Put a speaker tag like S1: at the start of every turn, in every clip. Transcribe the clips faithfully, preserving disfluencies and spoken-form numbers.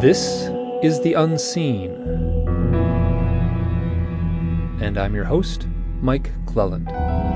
S1: This is The Unseen, and I'm your host, Mike Cleland.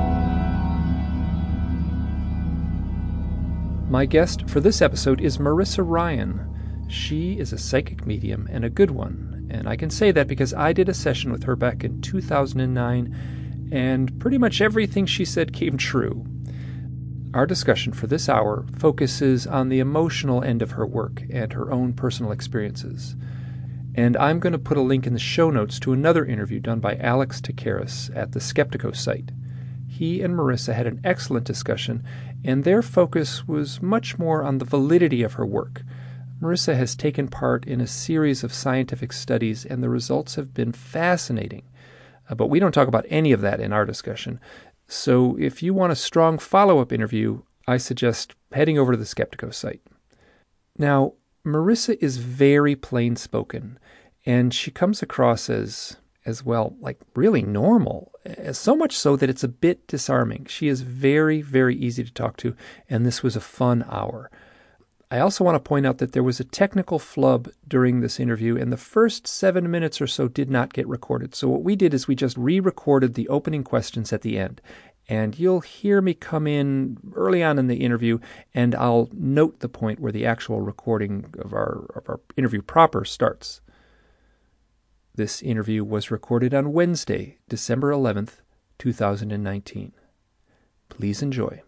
S1: My guest for this episode is Marissa Ryan. She is a psychic medium and a good one, and I can say that because I did a session with her back in two thousand nine, and pretty much everything she said came true. Our discussion for this hour focuses on the emotional end of her work and her own personal experiences. And I'm going to put a link in the show notes to another interview done by Alex Takaris at the Skeptiko site. He and Marissa had an excellent discussion, and their focus was much more on the validity of her work. Marissa has taken part in a series of scientific studies, and the results have been fascinating. Uh, but we don't talk about any of that in our discussion. So if you want a strong follow-up interview, I suggest heading over to the Skeptiko site. Now, Marissa is very plain-spoken, and she comes across as, as well, like really normal, so much so that it's a bit disarming. She is very, very easy to talk to, and this was a fun hour. I also want to point out that there was a technical flub during this interview, and the first seven minutes or so did not get recorded. So what we did is we just re-recorded the opening questions at the end. And you'll hear me come in early on in the interview, and I'll note the point where the actual recording of our, of our interview proper starts. This interview was recorded on Wednesday, December eleventh, two thousand nineteen. Please enjoy.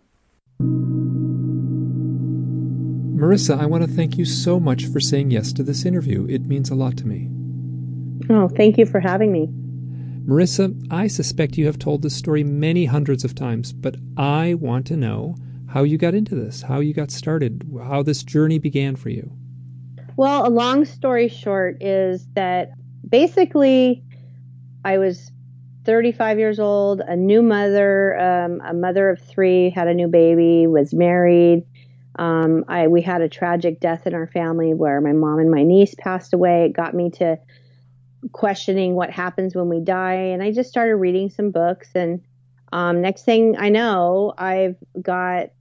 S1: Marissa, I want to thank you so much for saying yes to this interview. It means a lot to me.
S2: Oh, thank you for having me.
S1: Marissa, I suspect you have told this story many hundreds of times, but I want to know how you got into this, how you got started, how this journey began for you.
S2: Well, a long story short is that basically I was thirty-five years old, a new mother, um, a mother of three, had a new baby, was married. Um, I we had a tragic death in our family where my mom and my niece passed away. It got me to questioning what happens when we die, and I just started reading some books, and um, next thing I know, I've got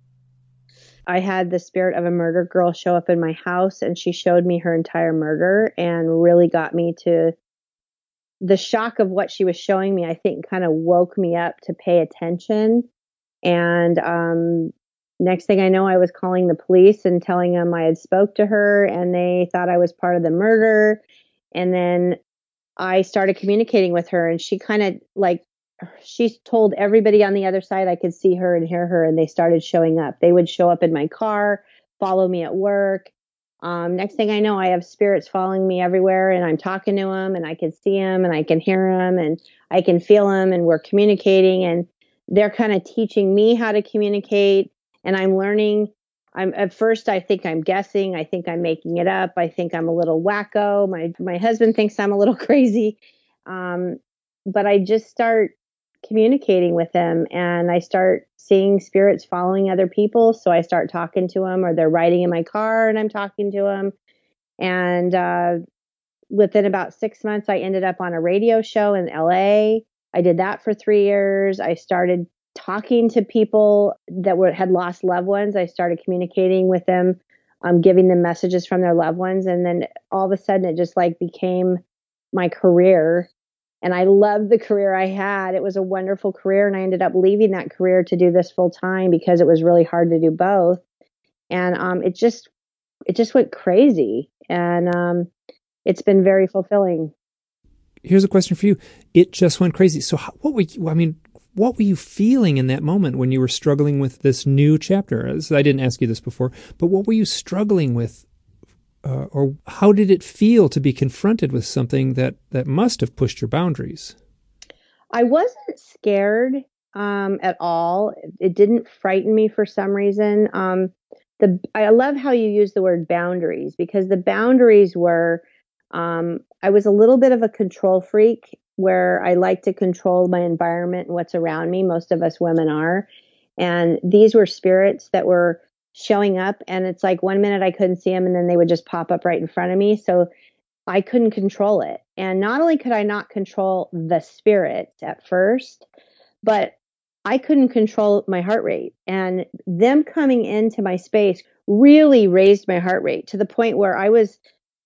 S2: I had the spirit of a murder girl show up in my house, and she showed me her entire murder and really got me to the shock of what she was showing me. I think kind of woke me up to pay attention, and um, next thing I know, I was calling the police and telling them I had spoke to her, and they thought I was part of the murder. And then I started communicating with her, and she kind of like, she told everybody on the other side I could see her and hear her, and they started showing up. They would show up in my car, follow me at work. Um, next thing I know, I have spirits following me everywhere, and I'm talking to them, and I can see them, and I can hear them, and I can feel them, and we're communicating, and they're kind of teaching me how to communicate, and I'm learning. I'm at first, I think I'm guessing. I think I'm making it up. I think I'm a little wacko. My my husband thinks I'm a little crazy. Um, but I just start communicating with them, and I start seeing spirits following other people. So I start talking to them, or they're riding in my car and I'm talking to them. And uh, within about six months, I ended up on a radio show in L A. I did that for three years. I started talking to people that were had lost loved ones. I started communicating with them, um, giving them messages from their loved ones. And then all of a sudden it just like became my career. And I loved the career I had. It was a wonderful career. And I ended up leaving that career to do this full time because it was really hard to do both. And um, it just, it just went crazy. And um, it's been very fulfilling.
S1: Here's a question for you. It just went crazy. So how, what were you, I mean, what were you feeling in that moment when you were struggling with this new chapter? I didn't ask you this before, but what were you struggling with? Uh, or how did it feel to be confronted with something that, that must have pushed your boundaries?
S2: I wasn't scared um, at all. It didn't frighten me for some reason. Um, the I love how you use the word boundaries, because the boundaries were, um, I was a little bit of a control freak, where I like to control my environment and what's around me. Most of us women are. And these were spirits that were showing up, and it's like one minute I couldn't see them, and then they would just pop up right in front of me. So I couldn't control it. And not only could I not control the spirits at first, but I couldn't control my heart rate. And them coming into my space really raised my heart rate to the point where I was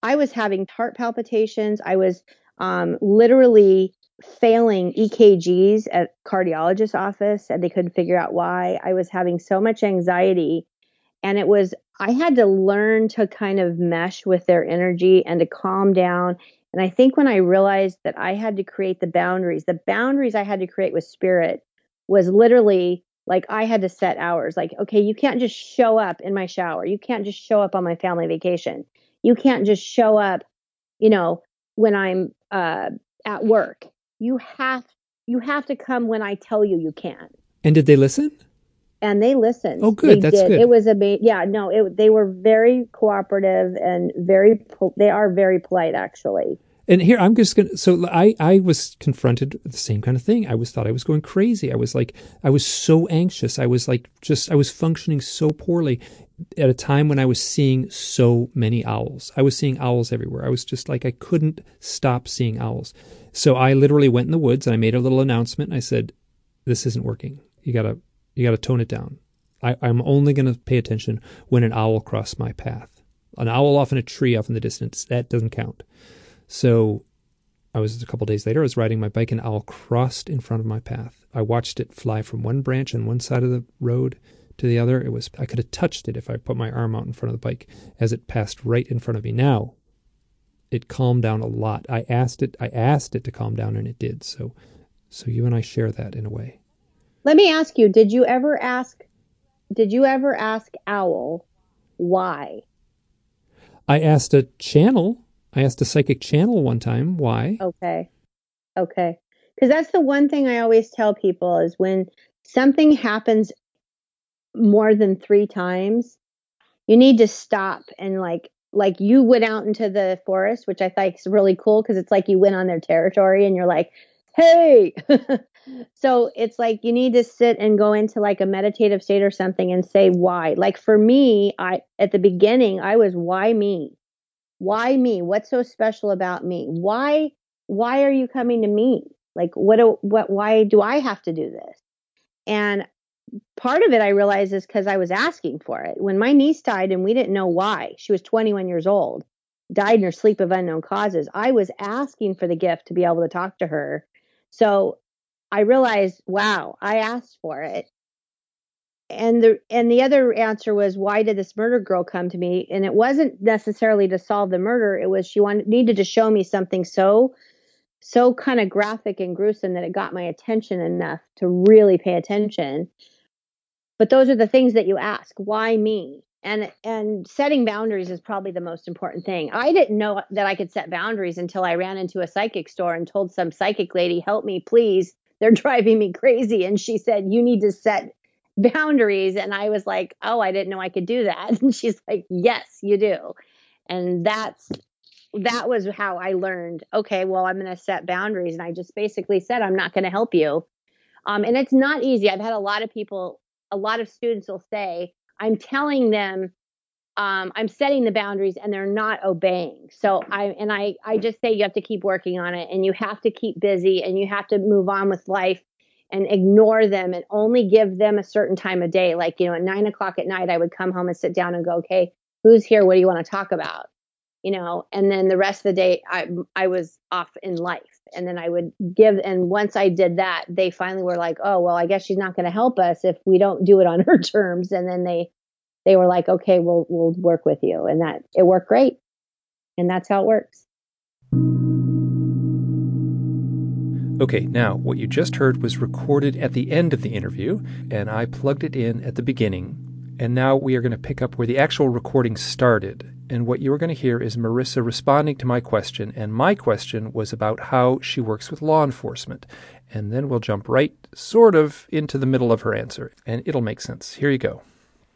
S2: I was having heart palpitations. I was um, literally failing E K Gs at cardiologist's office, and they couldn't figure out why. I was having so much anxiety, and it was, I had to learn to kind of mesh with their energy and to calm down. And I think when I realized that I had to create the boundaries, the boundaries I had to create with spirit was literally like I had to set hours. Like, okay, you can't just show up in my shower. You can't just show up on my family vacation. You can't just show up, you know, when I'm uh, at work. You have you have to come when I tell you you can.
S1: And did they listen?
S2: And they listened.
S1: Oh, good.
S2: They
S1: That's
S2: did.
S1: good.
S2: It was amazing. Yeah, no, it, they were very cooperative and very, pol- they are very polite, actually.
S1: And here, I'm just going to, so I, I was confronted with the same kind of thing. I was thought I was going crazy. I was like, I was so anxious. I was like, just, I was functioning so poorly at a time when I was seeing so many owls. I was seeing owls everywhere. I was just like, I couldn't stop seeing owls. So I literally went in the woods and I made a little announcement. I said, this isn't working. You gotta, you gotta tone it down. I, I'm only going to pay attention when an owl crossed my path. An owl off in a tree off in the distance, that doesn't count. So I was a couple days later, I was riding my bike, and an owl crossed in front of my path. I watched it fly from one branch on one side of the road to the other. It was, I could have touched it if I put my arm out in front of the bike as it passed right in front of me. Now, it calmed down a lot. I asked it, I asked it to calm down, and it did. So, so you and I share that in a way.
S2: Let me ask you, did you ever ask, did you ever ask Owl why?
S1: I asked a channel. I asked a psychic channel one time why.
S2: Okay. Okay. Because that's the one thing I always tell people is when something happens more than three times, you need to stop and like, like you went out into the forest, which I think is really cool because it's like you went on their territory and you're like, hey. So it's like you need to sit and go into like a meditative state or something and say why. Like for me, I at the beginning, I was why me? Why me? What's so special about me? Why why are you coming to me? Like what do, what why do I have to do this? And part of it I realized is because I was asking for it. When my niece died and we didn't know why, she was twenty-one years old, died in her sleep of unknown causes. I was asking for the gift to be able to talk to her. So I realized, wow, I asked for it. And the and the other answer was, why did this murder girl come to me? And it wasn't necessarily to solve the murder. It was she wanted needed to show me something so so kind of graphic and gruesome that it got my attention enough to really pay attention. But those are the things that you ask. Why me? And and setting boundaries is probably the most important thing. I didn't know that I could set boundaries until I ran into a psychic store and told some psychic lady, help me, please. They're driving me crazy. And she said, you need to set boundaries. And I was like, oh, I didn't know I could do that. And she's like, yes, you do. And that's that was how I learned, okay, well, I'm going to set boundaries. And I just basically said, I'm not going to help you. Um, and it's not easy. I've had a lot of people, a lot of students will say, I'm telling them, um, I'm setting the boundaries and they're not obeying. So I, and I, I just say you have to keep working on it and you have to keep busy and you have to move on with life and ignore them and only give them a certain time of day. Like, you know, at nine o'clock at night, I would come home and sit down and go, okay, who's here? What do you want to talk about? You know, and then the rest of the day I, I was off in life. And then I would give, and once I did that, they finally were like, oh, well, I guess she's not going to help us if we don't do it on her terms. And then they, they were like, okay, we'll, we'll work with you. And that it worked great. And that's how it works.
S1: Okay, now what you just heard was recorded at the end of the interview, and I plugged it in at the beginning. And now we are going to pick up where the actual recording started. And what you are going to hear is Marissa responding to my question. And my question was about how she works with law enforcement. And then we'll jump right sort of into the middle of her answer. And it'll make sense. Here you go.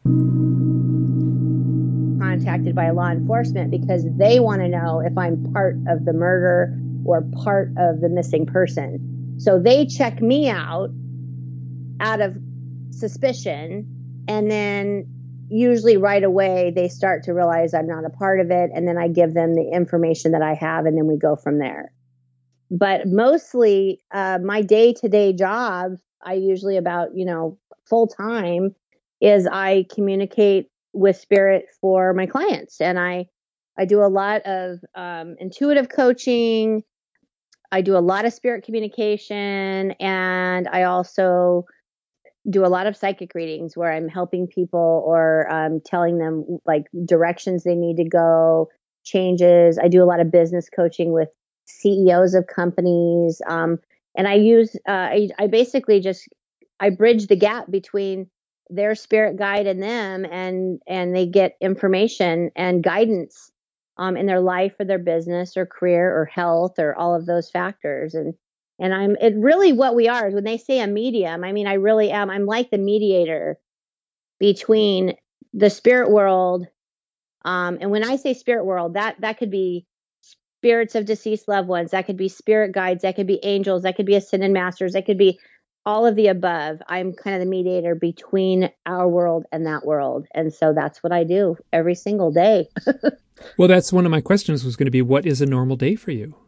S2: Contacted by law enforcement because they want to know if I'm part of the murder or part of the missing person. So they check me out out of suspicion. And then usually right away, they start to realize I'm not a part of it. And then I give them the information that I have, and then we go from there. But mostly uh, my day-to-day job, I usually about, you know, full time is I communicate with spirit for my clients. And I, I do a lot of um, intuitive coaching. I do a lot of spirit communication, and I also do a lot of psychic readings where I'm helping people or um, telling them like directions they need to go, changes. I do a lot of business coaching with C E Os of companies. Um, and I use, uh, I, I basically just, I bridge the gap between their spirit guide and them, and, and they get information and guidance um, in their life or their business or career or health or all of those factors. And and I'm it really what we are is when they say a medium, I mean, I really am. I'm like the mediator between the spirit world. Um, and when I say spirit world, that, that could be spirits of deceased loved ones. That could be spirit guides. That could be angels. That could be ascended masters. That could be all of the above. I'm kind of the mediator between our world and that world. And so that's what I do every single day.
S1: Well, that's one of my questions was going to be, what is a normal day for you?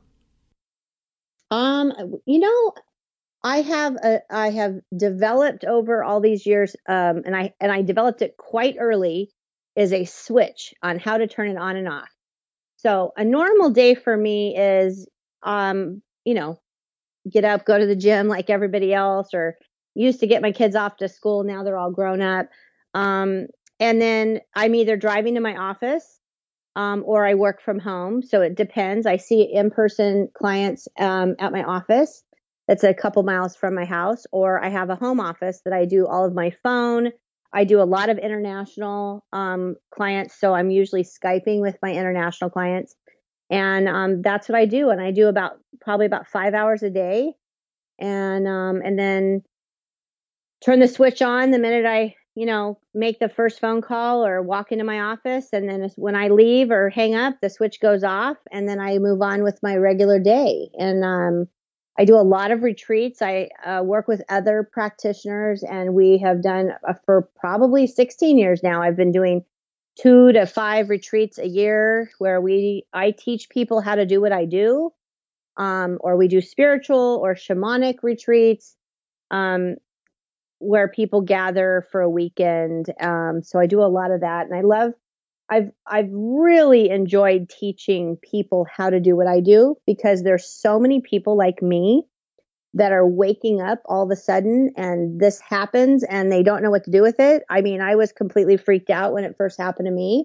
S2: Um, you know, I have a, I have developed over all these years, um, and I and I developed it quite early, is a switch on how to turn it on and off. So a normal day for me is, um, you know, get up, go to the gym like everybody else, or used to get my kids off to school. Now they're all grown up, um, and then I'm either driving to my office. Um, or I work from home. So it depends. I see in-person clients um, at my office. That's a couple miles from my house, or I have a home office that I do all of my phone. I do a lot of international um, clients. So I'm usually Skyping with my international clients. And um, that's what I do. And I do about probably about five hours a day. And um, and then turn the switch on the minute I you know, make the first phone call or walk into my office. And then when I leave or hang up, the switch goes off, and then I move on with my regular day. And um, I do a lot of retreats. I uh, work with other practitioners, and we have done uh, for probably sixteen years now. I've been doing two to five retreats a year where we, I teach people how to do what I do. Um, or we do spiritual or shamanic retreats. Um, where people gather for a weekend. Um, so I do a lot of that, and I love, I've, I've really enjoyed teaching people how to do what I do, because there's so many people like me that are waking up all of a sudden and this happens and they don't know what to do with it. I mean, I was completely freaked out when it first happened to me.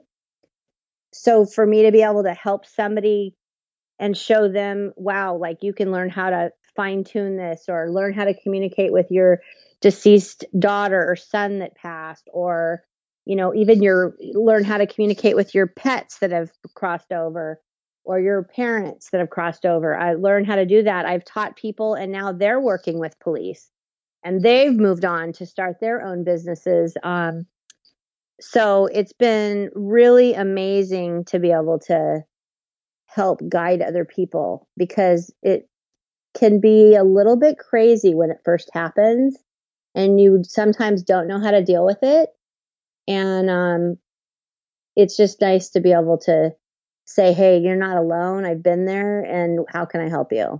S2: So for me to be able to help somebody and show them, wow, like you can learn how to fine tune this, or learn how to communicate with your deceased daughter or son that passed, or, you know, even your learn how to communicate with your pets that have crossed over, or your parents that have crossed over. I learned how to do that. I've taught people, and now they're working with police, and they've moved on to start their own businesses. Um, so it's been really amazing to be able to help guide other people, because it can be a little bit crazy when it first happens, and you sometimes don't know how to deal with it. And um, it's just nice to be able to say, hey, you're not alone. I've been there, and how can I help you?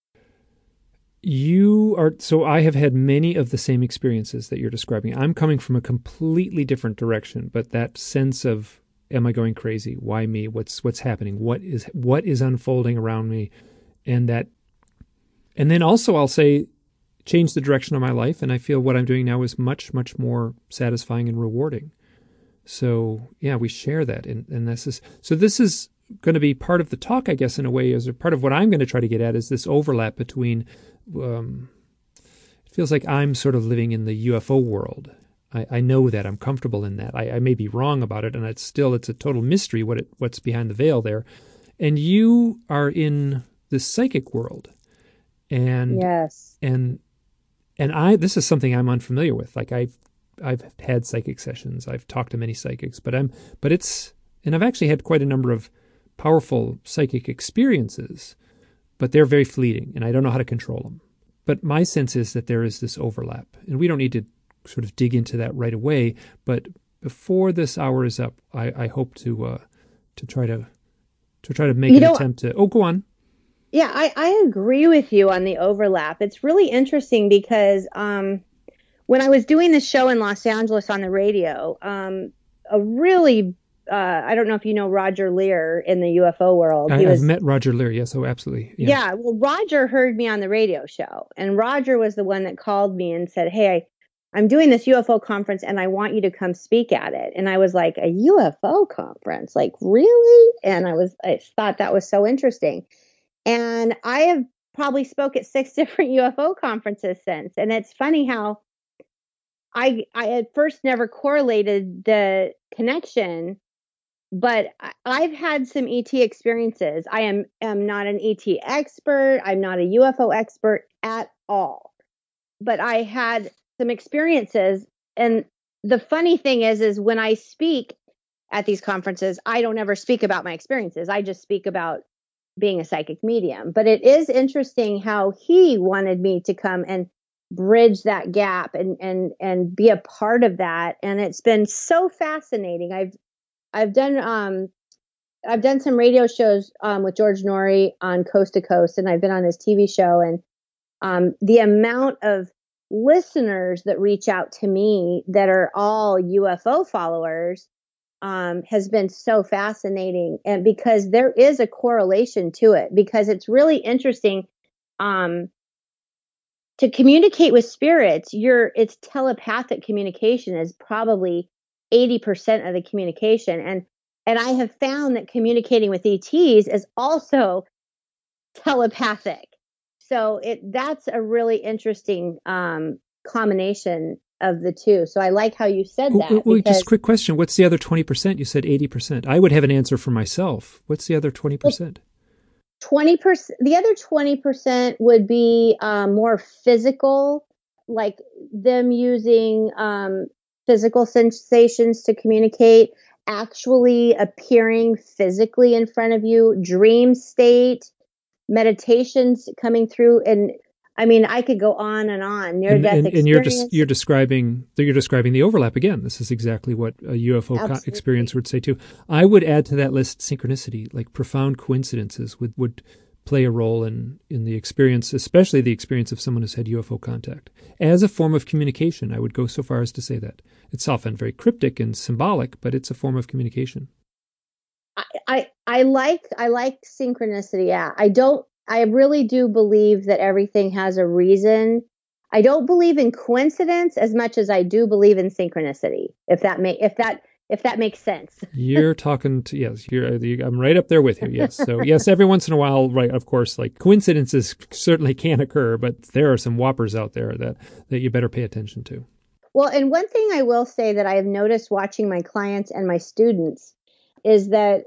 S1: You are, so I have had many of the same experiences that you're describing. I'm coming from a completely different direction, but that sense of, am I going crazy? Why me? What's what's happening? What is what is unfolding around me? And that, and then also I'll say, change the direction of my life, and I feel what I'm doing now is much, much more satisfying and rewarding. So yeah, we share that, and and this is so this is going to be part of the talk, I guess, in a way, as a part of what I'm going to try to get at is this overlap between. Um, it feels like I'm sort of living in the U F O world. I, I know that I'm comfortable in that. I, I may be wrong about it, and it's still it's a total mystery what it what's behind the veil there. And you are in the psychic world, and
S2: yes,
S1: and and I this is something I'm unfamiliar with. Like I've I've had psychic sessions, I've talked to many psychics, but I'm but it's and I've actually had quite a number of powerful psychic experiences, but they're very fleeting, and I don't know how to control them. But my sense is that there is this overlap, and we don't need to sort of dig into that right away. But before this hour is up, I, I hope to uh, to try to to try to make
S2: you
S1: an
S2: know,
S1: attempt to. Oh, go on.
S2: Yeah, I, I agree with you on the overlap. It's really interesting because um, when I was doing the show in Los Angeles on the radio, um, a really uh, I don't know if you know Roger Lear in the U F O world.
S1: I,
S2: he was,
S1: I've met Roger Lear. Yes, oh, absolutely. Yeah.
S2: yeah. Well, Roger heard me on the radio show, and Roger was the one that called me and said, "Hey, I, I'm doing this U F O conference, and I want you to come speak at it." And I was like, "A U F O conference? Like, really?" And I was, I thought that was so interesting. And I have probably spoke at six different U F O conferences since. And it's funny how I I at first never correlated the connection, but I- I've had some E T experiences. I am am not an E T expert. I'm not a U F O expert at all. But I had some experiences. And the funny thing is, is when I speak at these conferences, I don't ever speak about my experiences. I just speak about being a psychic medium. But it is interesting how he wanted me to come and bridge that gap and and and be a part of that. And it's been so fascinating. I've I've done um I've done some radio shows um with George Norrie on Coast to Coast, and I've been on his T V show, and um the amount of listeners that reach out to me that are all U F O followers um, has been so fascinating. And because there is a correlation to it, because it's really interesting, um, to communicate with spirits, your, it's telepathic communication is probably eighty percent of the communication. And, and I have found that communicating with E Ts is also telepathic. So it, that's a really interesting, um, combination of the two. So I like how you said that.
S1: Oh, wait, just a quick question. What's the other twenty percent? You said eighty percent. I would have an answer for myself. What's the other twenty percent?
S2: twenty percent. The other twenty percent would be um, more physical, like them using um, physical sensations to communicate, actually appearing physically in front of you, dream state, meditations coming through. And I mean, I could go on and on. Near
S1: And,
S2: death
S1: and,
S2: experience.
S1: and you're just you're describing you're describing the overlap again. This is exactly what a U F O co- experience would say too. I would add to that list synchronicity, like profound coincidences would, would play a role in in the experience, especially the experience of someone who's had U F O contact as a form of communication. I would go so far as to say that it's often very cryptic and symbolic, but it's a form of communication.
S2: I I, I like I like synchronicity. Yeah, I don't. I really do believe that everything has a reason. I don't believe in coincidence as much as I do believe in synchronicity. If that may, if that, if that makes sense.
S1: You're talking to, yes, you're, you, I'm right up there with you. Yes. So yes, every once in a while, right. Of course, like coincidences certainly can occur, but there are some whoppers out there that, that you better pay attention to.
S2: Well, and one thing I will say that I have noticed watching my clients and my students is that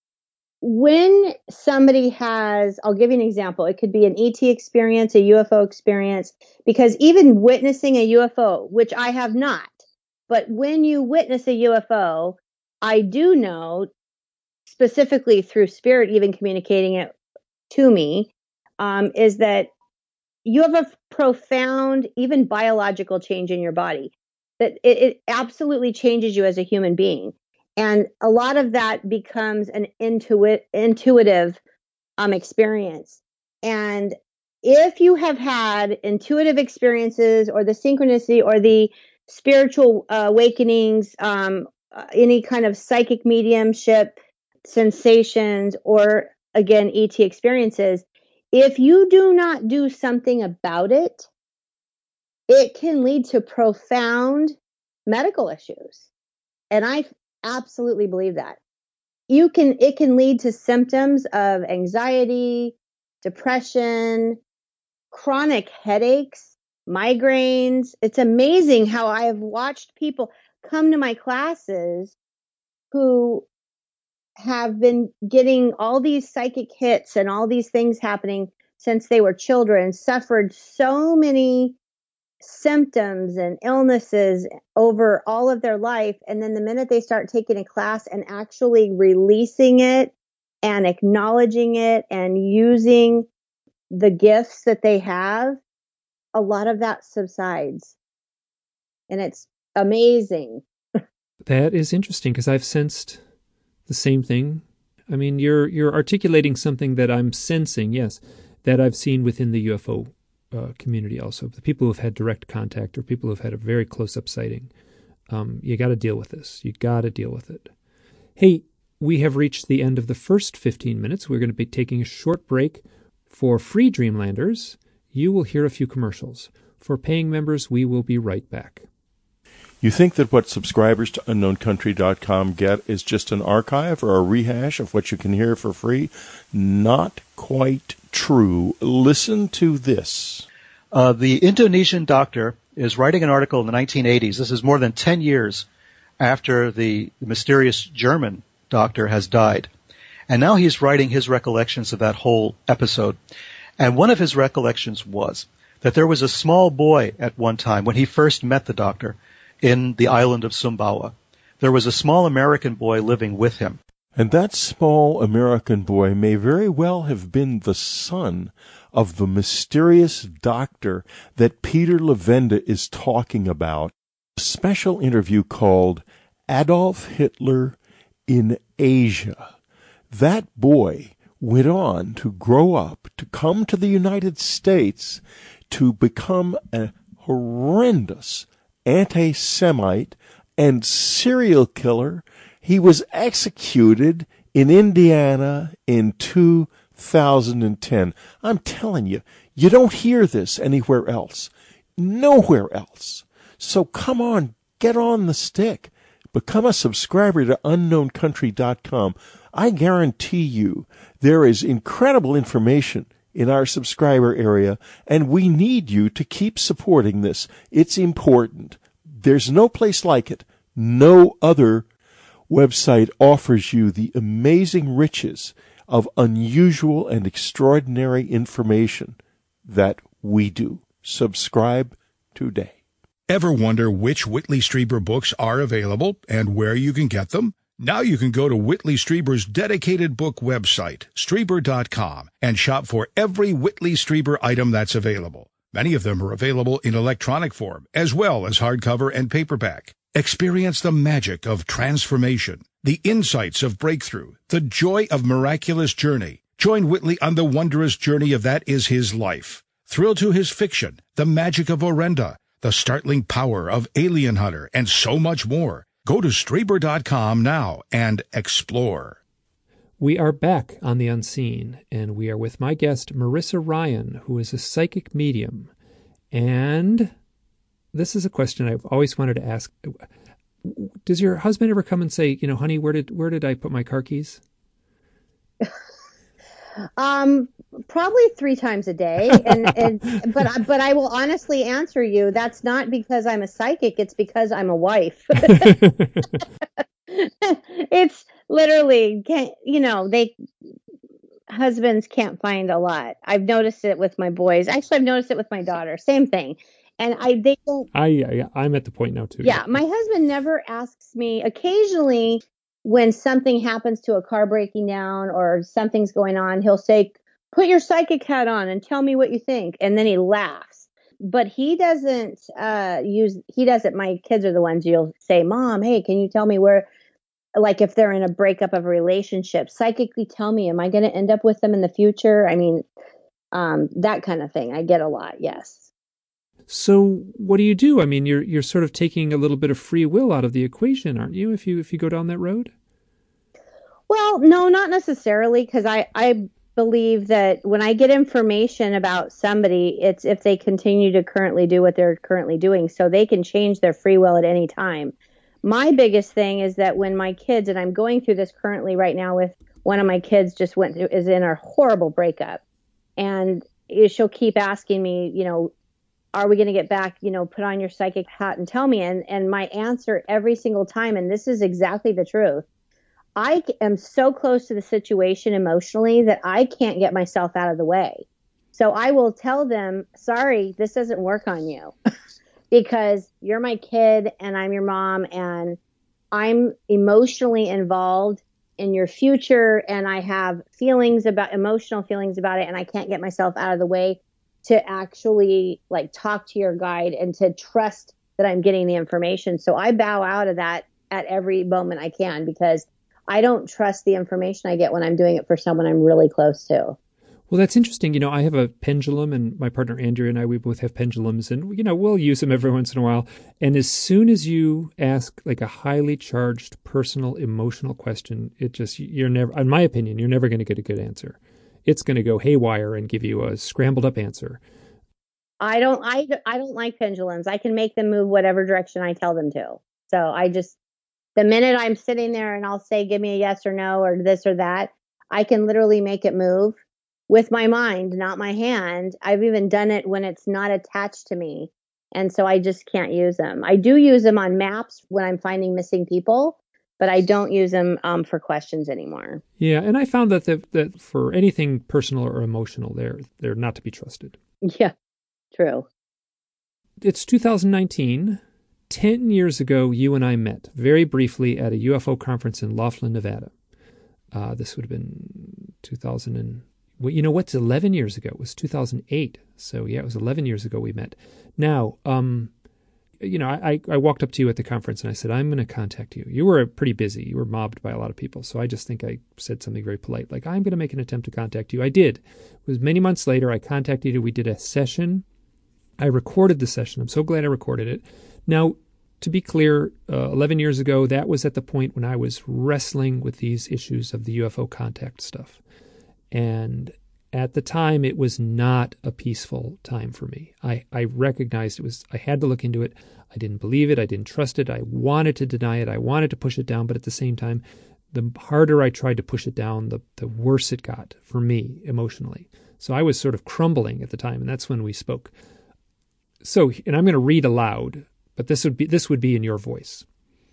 S2: when somebody has, I'll give you an example. It could be an E T experience, a U F O experience, because even witnessing a U F O, which I have not, but when you witness a U F O, I do know specifically through spirit, even communicating it to me, um, is that you have a profound, even biological change in your body, that it, it absolutely changes you as a human being. And a lot of that becomes an intuit, intuitive um, experience. And if you have had intuitive experiences or the synchronicity or the spiritual uh, awakenings, um, uh, any kind of psychic mediumship sensations, or again, E T experiences, if you do not do something about it, it can lead to profound medical issues. And I absolutely believe that. You can, it can lead to symptoms of anxiety, depression, chronic headaches, migraines. It's amazing how I have watched people come to my classes who have been getting all these psychic hits and all these things happening since they were children, suffered so many symptoms and illnesses over all of their life. And then the minute they start taking a class and actually releasing it and acknowledging it and using the gifts that they have, a lot of that subsides. And it's amazing.
S1: That is interesting because I've sensed the same thing. I mean, you're you're articulating something that I'm sensing, yes, that I've seen within the U F O uh, community also. The people who've had direct contact or people who've had a very close-up sighting. Um, you got to deal with this. You got to deal with it. Hey, we have reached the end of the first fifteen minutes. We're going to be taking a short break. For free Dreamlanders, you will hear a few commercials. For paying members, we will be right back.
S3: You think that what subscribers to unknown country dot com get is just an archive or a rehash of what you can hear for free? Not quite true. Listen to this.
S4: Uh, the Indonesian doctor is writing an article in the nineteen eighties. This is more than ten years after the mysterious German doctor has died. And now he's writing his recollections of that whole episode. And one of his recollections was that there was a small boy at one time when he first met the doctor in the island of Sumbawa. There was a small American boy living with him.
S3: And that small American boy may very well have been the son of the mysterious doctor that Peter Levenda is talking about. A special interview called Adolf Hitler in Asia. That boy went on to grow up, to come to the United States, to become a horrendous anti-Semite and serial killer. He was executed in Indiana in two thousand ten. I'm telling you, you don't hear this anywhere else. Nowhere else. So come on, get on the stick. Become a subscriber to unknown country dot com. I guarantee you there is incredible information in our subscriber area, and we need you to keep supporting this. It's important. There's no place like it. No other website offers you the amazing riches of unusual and extraordinary information that we do. Subscribe today.
S5: Ever wonder which Whitley Strieber books are available and where you can get them? Now you can go to Whitley Strieber's dedicated book website, Strieber dot com, and shop for every Whitley Strieber item that's available. Many of them are available in electronic form, as well as hardcover and paperback. Experience the magic of transformation, the insights of breakthrough, the joy of miraculous journey. Join Whitley on the wondrous journey of that is his life. Thrill to his fiction, the magic of Orenda, the startling power of Alien Hunter, and so much more. Go to Strieber dot com now and explore.
S1: We are back on The Unseen, and we are with my guest, Marissa Ryan, who is a psychic medium. And this is a question I've always wanted to ask. Does your husband ever come and say, you know, honey, where did where did I put my car keys?
S2: Um, probably three times a day, and, and but but I will honestly answer you. That's not because I'm a psychic. It's because I'm a wife. It's literally, can't, you know, they husbands can't find a lot. I've noticed it with my boys. Actually, I've noticed it with my daughter. Same thing. And I they don't.
S1: I, I I'm at the point now too.
S2: Yeah, my husband never asks me. Occasionally, when something happens to a car breaking down or something's going on, he'll say, put your psychic hat on and tell me what you think. And then he laughs. But he doesn't uh, use, he doesn't, my kids are the ones you'll say, Mom, hey, can you tell me where, like if they're in a breakup of a relationship, psychically tell me, am I going to end up with them in the future? I mean, um, that kind of thing. I get a lot, yes.
S1: So what do you do? I mean, you're you're sort of taking a little bit of free will out of the equation, aren't you, if you if you go down that road?
S2: Well, no, not necessarily, because I, I believe that when I get information about somebody, it's if they continue to currently do what they're currently doing, so they can change their free will at any time. My biggest thing is that when my kids, and I'm going through this currently right now with one of my kids just went through, is in a horrible breakup, and she'll keep asking me, you know, are we going to get back, you know, put on your psychic hat and tell me. And, and my answer every single time, and this is exactly the truth, I am so close to the situation emotionally that I can't get myself out of the way. So I will tell them, sorry, this doesn't work on you because you're my kid and I'm your mom and I'm emotionally involved in your future. And I have feelings about emotional feelings about it. And I can't get myself out of the way to actually like talk to your guide and to trust that I'm getting the information. So I bow out of that at every moment I can because I don't trust the information I get when I'm doing it for someone I'm really close to.
S1: Well, Well, that's interesting. You know, I have a pendulum, and my partner Andrea and I, we both have pendulums, and, you know, we'll use them every once in a while. And as soon as you ask like a highly charged, personal, emotional question, it just, you're never, in my opinion, you're never going to get a good answer. It's going to go haywire and give you a scrambled up answer.
S2: I don't, I, I don't like pendulums. I can make them move whatever direction I tell them to. So I just, the minute I'm sitting there and I'll say, give me a yes or no, or this or that, I can literally make it move with my mind, not my hand. I've even done it when it's not attached to me. And so I just can't use them. I do use them on maps when I'm finding missing people, but I don't use them um, for questions anymore.
S1: Yeah, and I found that, the, that for anything personal or emotional, they're, they're not to be trusted.
S2: Yeah, true.
S1: It's two thousand nineteen. Ten years ago, you and I met very briefly at a U F O conference in Laughlin, Nevada. Uh, this would have been two thousand and well, you know what's eleven years ago? It was two thousand eight. So yeah, it was eleven years ago we met. Now, um, you know, I, I walked up to you at the conference and I said, I'm going to contact you. You were pretty busy. You were mobbed by a lot of people. So I just think I said something very polite, like, I'm going to make an attempt to contact you. I did. It was many months later. I contacted you. We did a session. I recorded the session. I'm so glad I recorded it. Now, to be clear, uh, eleven years ago, that was at the point when I was wrestling with these issues of the U F O contact stuff. And at the time, it was not a peaceful time for me. I, I recognized it was, I had to look into it. I didn't believe it. I didn't trust it. I wanted to deny it. I wanted to push it down. But at the same time, the harder I tried to push it down, the, the worse it got for me emotionally. So I was sort of crumbling at the time. And that's when we spoke. So, and I'm going to read aloud, but this would be, this would be in your voice.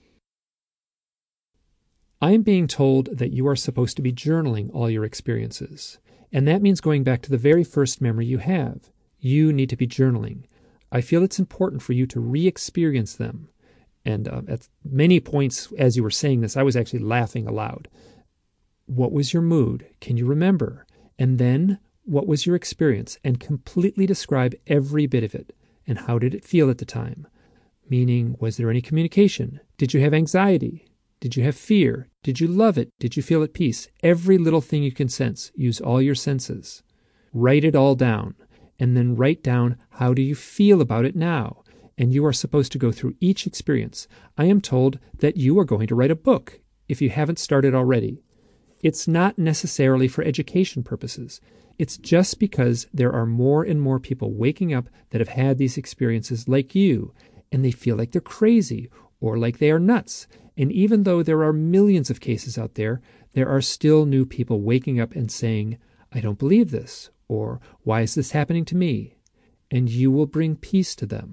S1: I am being told that you are supposed to be journaling all your experiences, and that means going back to the very first memory you have. You need to be journaling. I feel it's important for you to re-experience them. And uh, at many points as you were saying this, I was actually laughing aloud. What was your mood? Can you remember? And then, what was your experience? And completely describe every bit of it. And how did it feel at the time? Meaning, was there any communication? Did you have anxiety? Did you have fear? Did you love it? Did you feel at peace? Every little thing you can sense. Use all your senses. Write it all down. And then write down, how do you feel about it now? And you are supposed to go through each experience. I am told that you are going to write a book, if you haven't started already. It's not necessarily for education purposes. It's just because there are more and more people waking up that have had these experiences like you, and they feel like they're crazy or like they are nuts. And even though there are millions of cases out there, there are still new people waking up and saying, I don't believe this, or why is this happening to me? And you will bring peace to them.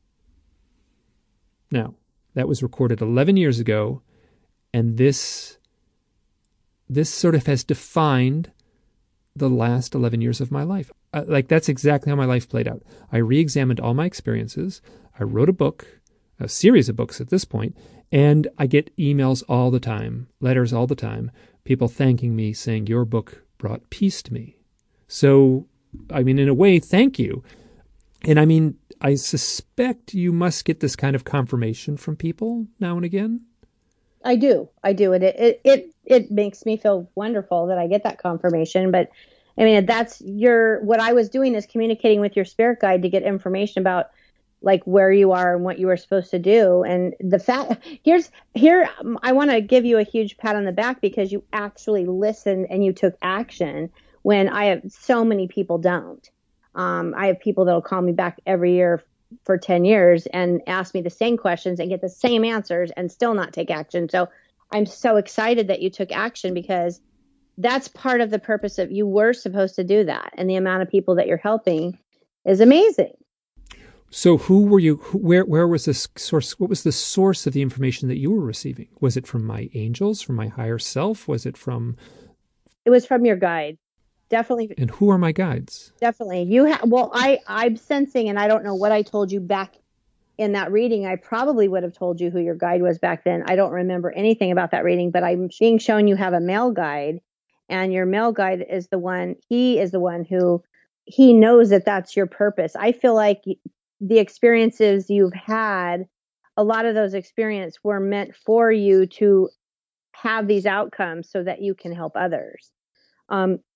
S1: Now, that was recorded eleven years ago, and this, this sort of has defined the last eleven years of my life. Uh, like, that's exactly how my life played out. I re-examined all my experiences. I wrote a book, a series of books at this point, and I get emails all the time, letters all the time, people thanking me, saying, your book brought peace to me. So, I mean, in a way, thank you. And I mean, I suspect you must get this kind of confirmation from people now and again.
S2: I do. I do. And it, it, it, it makes me feel wonderful that I get that confirmation. But I mean, that's your, what I was doing is communicating with your spirit guide to get information about like where you are and what you were supposed to do. And the fact, here's, here, I want to give you a huge pat on the back because you actually listened and you took action when I have so many people don't. Um, I have people that'll call me back every year for ten years and ask me the same questions and get the same answers and still not take action. So I'm so excited that you took action because that's part of the purpose of you were supposed to do that. And the amount of people that you're helping is amazing.
S1: So who were you, who, where, where was this source? What was the source of the information that you were receiving? Was it from my angels, from my higher self? Was it from?
S2: It was from your guide. Definitely.
S1: And who are my guides?
S2: Definitely. You have, well, I, I'm sensing, and I don't know what I told you back in that reading. I probably would have told you who your guide was back then. I don't remember anything about that reading, but I'm being shown you have a male guide, and your male guide is the one, he is the one who, he knows that that's your purpose. I feel like the experiences you've had, a lot of those experiences were meant for you to have these outcomes so that you can help others. Um,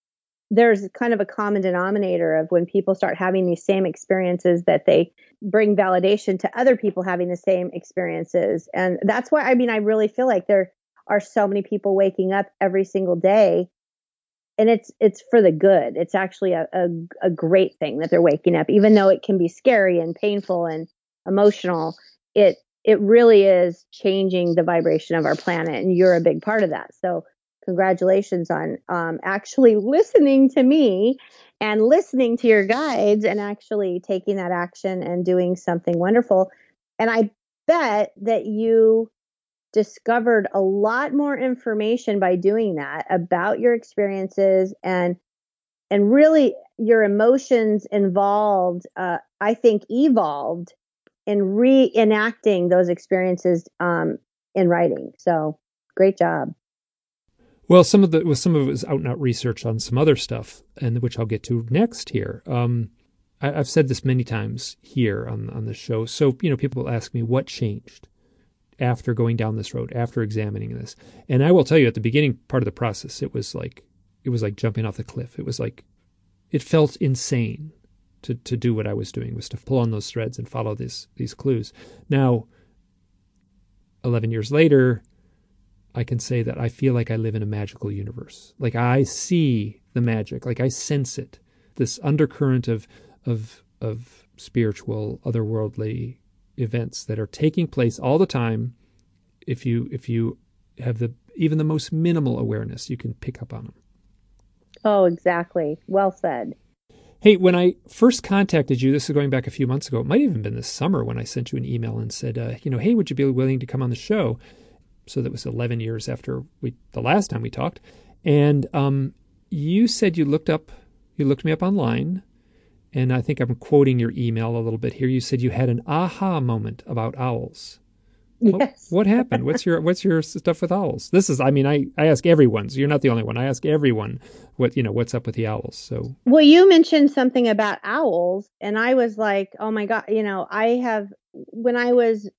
S2: there's kind of a common denominator of when people start having these same experiences that they bring validation to other people having the same experiences. And that's why, I mean, I really feel like there are so many people waking up every single day, and it's, it's for the good. It's actually a, a, a great thing that they're waking up, even though it can be scary and painful and emotional. It, it really is changing the vibration of our planet, and you're a big part of that. So congratulations on um, actually listening to me and listening to your guides and actually taking that action and doing something wonderful. And I bet that you discovered a lot more information by doing that about your experiences, and and really your emotions involved, uh, I think, evolved in reenacting those experiences um, in writing. So great job.
S1: Well, some of the well, some of it was out and out research on some other stuff, and which I'll get to next here. Um, I, I've said this many times here on on the show. So you know, people ask me what changed after going down this road, after examining this, and I will tell you, at the beginning part of the process, it was like it was like jumping off the cliff. It was like it felt insane to to do what I was doing, was to pull on those threads and follow these these clues. Now, eleven years later, I can say that I feel like I live in a magical universe. Like I see the magic, like I sense it. This undercurrent of of of spiritual, otherworldly events that are taking place all the time. If you if you have the even the most minimal awareness, you can pick up on them.
S2: Oh, exactly. Well said.
S1: Hey, when I first contacted you, this is going back a few months ago. It might have even been this summer when I sent you an email and said, uh, you know, hey, would you be willing to come on the show? So that was eleven years after we the last time we talked. And um, you said you looked up, you looked me up online, and I think I'm quoting your email a little bit here. You said you had an aha moment about owls.
S2: Yes.
S1: What, what happened? What's your what's your stuff with owls? This is, I mean, I, I ask everyone. So you're not the only one. I ask everyone what you know what's up with the owls. So
S2: well, you mentioned something about owls, and I was like, oh my God, you know, I have when I was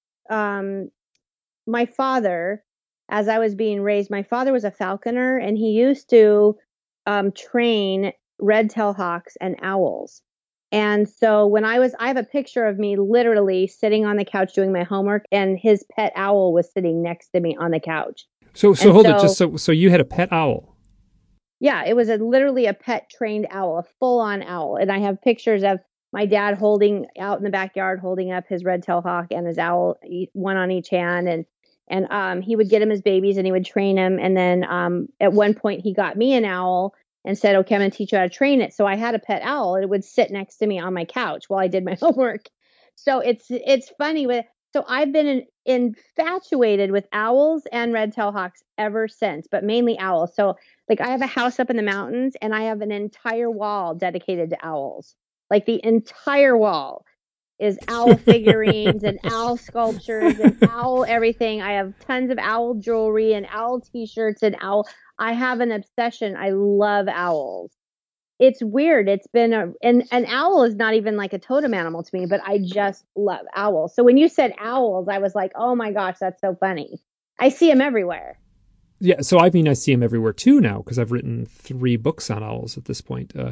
S2: um. my father, as I was being raised, my father was a falconer, and he used to um, train red-tailed hawks and owls. And so when I was, I have a picture of me literally sitting on the couch doing my homework, and his pet owl was sitting next to me on the couch.
S1: So, so
S2: and
S1: hold
S2: so,
S1: it. Just so, so you had a pet owl.
S2: Yeah, it was a, literally a pet trained owl, a full-on owl. And I have pictures of my dad holding out in the backyard, holding up his red-tailed hawk and his owl, one on each hand. And And um, he would get him as babies, and he would train him. And then um, at one point, he got me an owl and said, okay, I'm going to teach you how to train it. So I had a pet owl, and it would sit next to me on my couch while I did my homework. So it's it's funny. With, so I've been in, infatuated with owls and red-tailed hawks ever since, but mainly owls. So like I have a house up in the mountains, and I have an entire wall dedicated to owls, like the entire wall is owl figurines and owl sculptures and owl everything. I have tons of owl jewelry and owl t-shirts and owl. I have an obsession. I love owls. It's weird. It's been a, and an owl is not even like a totem animal to me, but I just love owls. So when you said owls, I was like, oh my gosh, that's so funny. I see them everywhere.
S1: Yeah. So I mean, I see them everywhere too now, because I've written three books on owls at this point. Uh,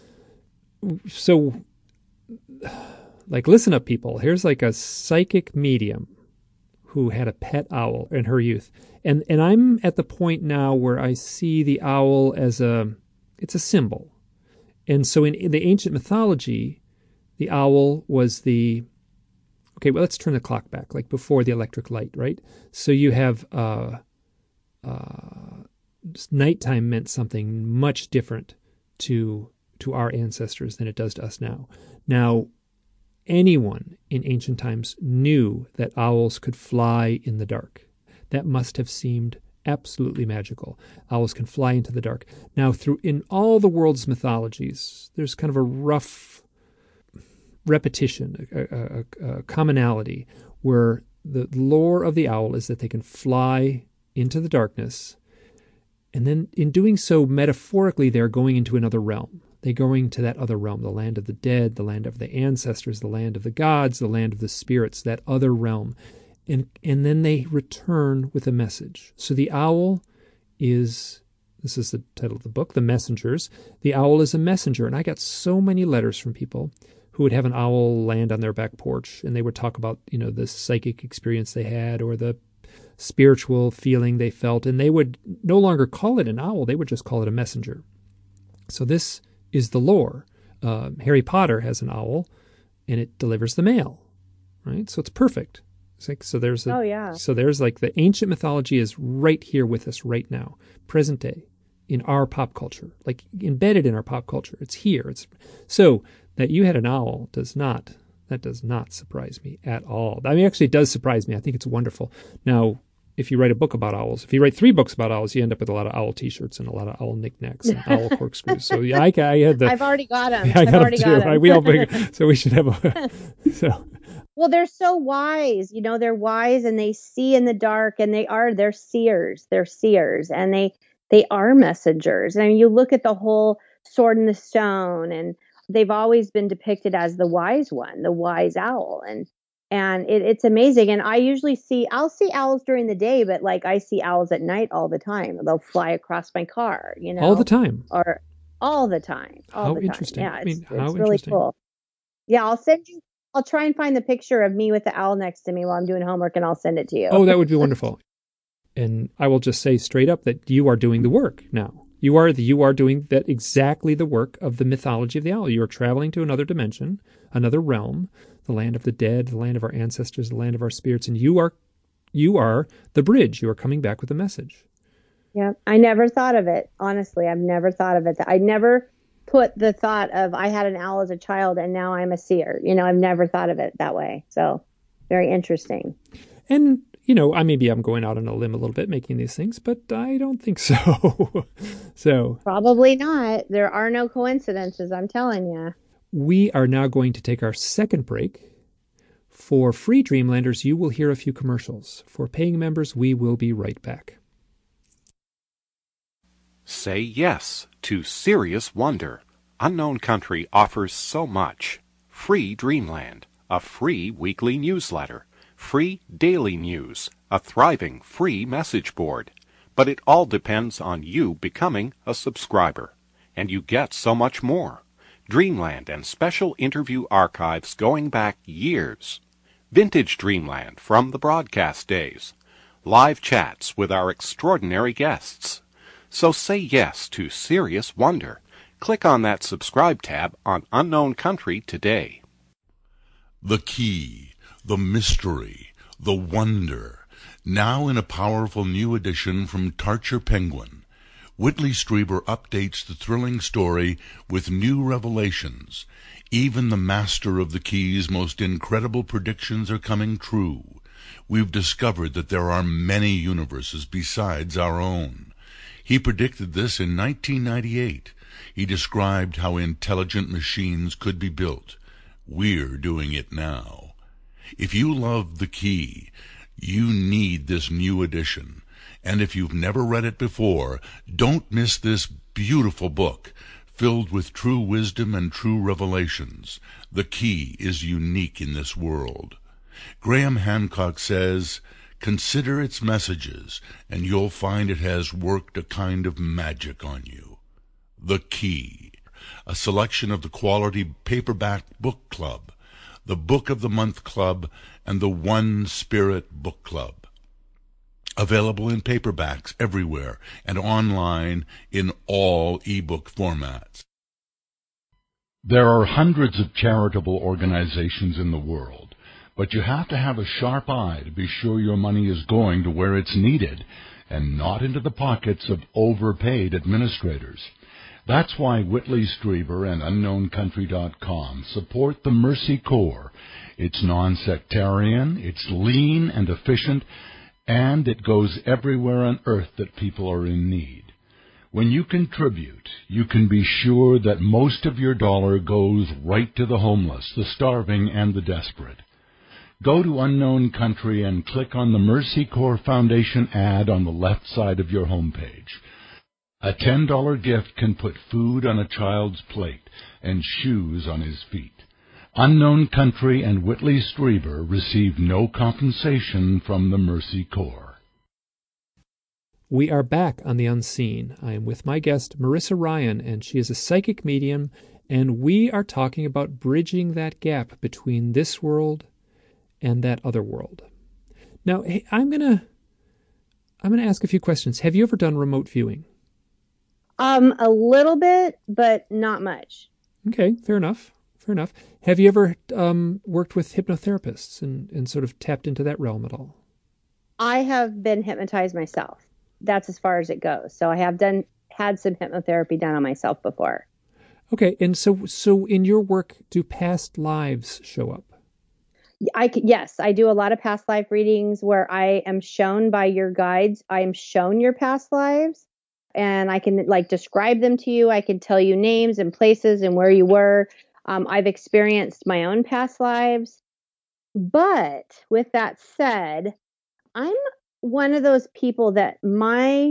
S1: so like, listen up, people. Here's like a psychic medium who had a pet owl in her youth. And and I'm at the point now where I see the owl as a, it's a symbol. And so in, in the ancient mythology, the owl was the, okay, well, let's turn the clock back, like before the electric light, right? So you have, uh, uh, nighttime meant something much different to to our ancestors than it does to us now. Now, anyone in ancient times knew that owls could fly in the dark. That must have seemed absolutely magical. Owls can fly into the dark. Now, through in all the world's mythologies, there's kind of a rough repetition, a, a, a commonality, where the lore of the owl is that they can fly into the darkness, and then in doing so, metaphorically, they're going into another realm. They're going to that other realm, the land of the dead, the land of the ancestors, the land of the gods, the land of the spirits, that other realm. And and then they return with a message. So the owl is This is the title of the book, The Messengers. The owl is a messenger. And I got so many letters from people who would have an owl land on their back porch, and they would talk about, you know, the psychic experience they had or the spiritual feeling they felt, and they would no longer call it an owl. They would just call it a messenger. So this is the lore. Uh, Harry Potter has an owl, and it delivers the mail, right? So it's perfect. It's like, so there's a,
S2: oh, yeah.
S1: So there's like the ancient mythology is right here with us right now, present day, in our pop culture, like embedded in our pop culture. It's here. It's so that you had an owl does not, that does not surprise me at all. I mean, actually it does surprise me. I think it's wonderful. Now, if you write a book about owls, if you write three books about owls, you end up with a lot of owl t-shirts and a lot of owl knickknacks and owl corkscrews. So yeah, I, I had the.
S2: I've already got them.
S1: Yeah, I got
S2: I've already
S1: them too.
S2: got them.
S1: We all figured, so we should have a, so.
S2: Well, they're so wise, you know, they're wise and they see in the dark, and they are, they're seers, they're seers, and they, they are messengers. I mean, you look at the whole Sword in the Stone, and they've always been depicted as the wise one, the wise owl. And, and it, it's amazing. And I usually see, I'll see owls during the day, but like I see owls at night all the time. They'll fly across my car, you know,
S1: all the time
S2: or all the time. All
S1: how
S2: the time.
S1: interesting.
S2: Yeah.
S1: I mean,
S2: it's,
S1: how
S2: it's really
S1: interesting.
S2: cool. Yeah. I'll send you, I'll try and find the picture of me with the owl next to me while I'm doing homework, and I'll send it to you.
S1: Oh, that would be wonderful. And I will just say straight up that you are doing the work now. You are the, you are doing that exactly the work of the mythology of the owl. You are traveling to another dimension, another realm, the land of the dead, the land of our ancestors, the land of our spirits, and you are you are the bridge. You are coming back with a message.
S2: Yeah, I never thought of it. Honestly, I've never thought of it. I never put the thought of I had an owl as a child and now I'm a seer. You know, I've never thought of it that way. So very interesting.
S1: And, you know, I maybe I'm going out on a limb a little bit making these things, but I don't think so. So
S2: probably not. There are no coincidences, I'm telling you.
S1: We are now going to take our second break. For free Dreamlanders, you will hear a few commercials. For paying members, we will be right back.
S6: Say yes to Serious Wonder. Unknown Country offers so much. Free Dreamland, a free weekly newsletter, free daily news, a thriving free message board. But it all depends on you becoming a subscriber. And you get so much more. Dreamland and special interview archives going back years. Vintage Dreamland from the broadcast days. Live chats with our extraordinary guests. So say yes to Serious Wonder. Click on that subscribe tab on Unknown Country today.
S5: The key, the mystery, the wonder. Now in a powerful new edition from Tarcher Penguin. Whitley Strieber updates the thrilling story with new revelations. Even the master of the key's most incredible predictions are coming true. We've discovered that there are many universes besides our own. He predicted this in nineteen ninety-eight. He described how intelligent machines could be built. We're doing it now. If you love The Key, you need this new edition. And if you've never read it before, don't miss this beautiful book, filled with true wisdom and true revelations. The Key is unique in this world. Graham Hancock says, consider its messages, and you'll find it has worked a kind of magic on you. The Key, a selection of the quality paperback book club, the Book of the Month Club, and the One Spirit Book Club. Available in paperbacks everywhere and online in all ebook formats. There are hundreds of charitable organizations in the world, but you have to have a sharp eye to be sure your money is going to where it's needed and not into the pockets of overpaid administrators. That's why Whitley Strieber and Unknown Country dot com support the Mercy Corps. It's non-sectarian, it's lean and efficient, and it goes everywhere on earth that people are in need. When you contribute, you can be sure that most of your dollar goes right to the homeless, the starving, and the desperate. Go to Unknown Country and click on the Mercy Corps Foundation ad on the left side of your homepage. A ten dollar gift can put food on a child's plate and shoes on his feet. Unknown Country and Whitley Strieber receive no compensation from the Mercy Corps.
S1: We are back on The Unseen. I am with my guest, Marissa Ryan, and she is a psychic medium, and we are talking about bridging that gap between this world and that other world. Now, hey, I'm gonna I'm gonna ask a few questions. Have you ever done remote viewing?
S2: Um, a little bit, but not much.
S1: Okay, fair enough. Fair enough. Have you ever um, worked with hypnotherapists and, and sort of tapped into that realm at all?
S2: I have been hypnotized myself. That's as far as it goes. So I have done had some hypnotherapy done on myself before.
S1: Okay, and so so in your work, do past lives show up?
S2: I c- yes, I do a lot of past life readings where I am shown by your guides. I am shown your past lives, and I can like describe them to you. I can tell you names and places and where you were. Um, I've experienced my own past lives. But with that said, I'm one of those people that my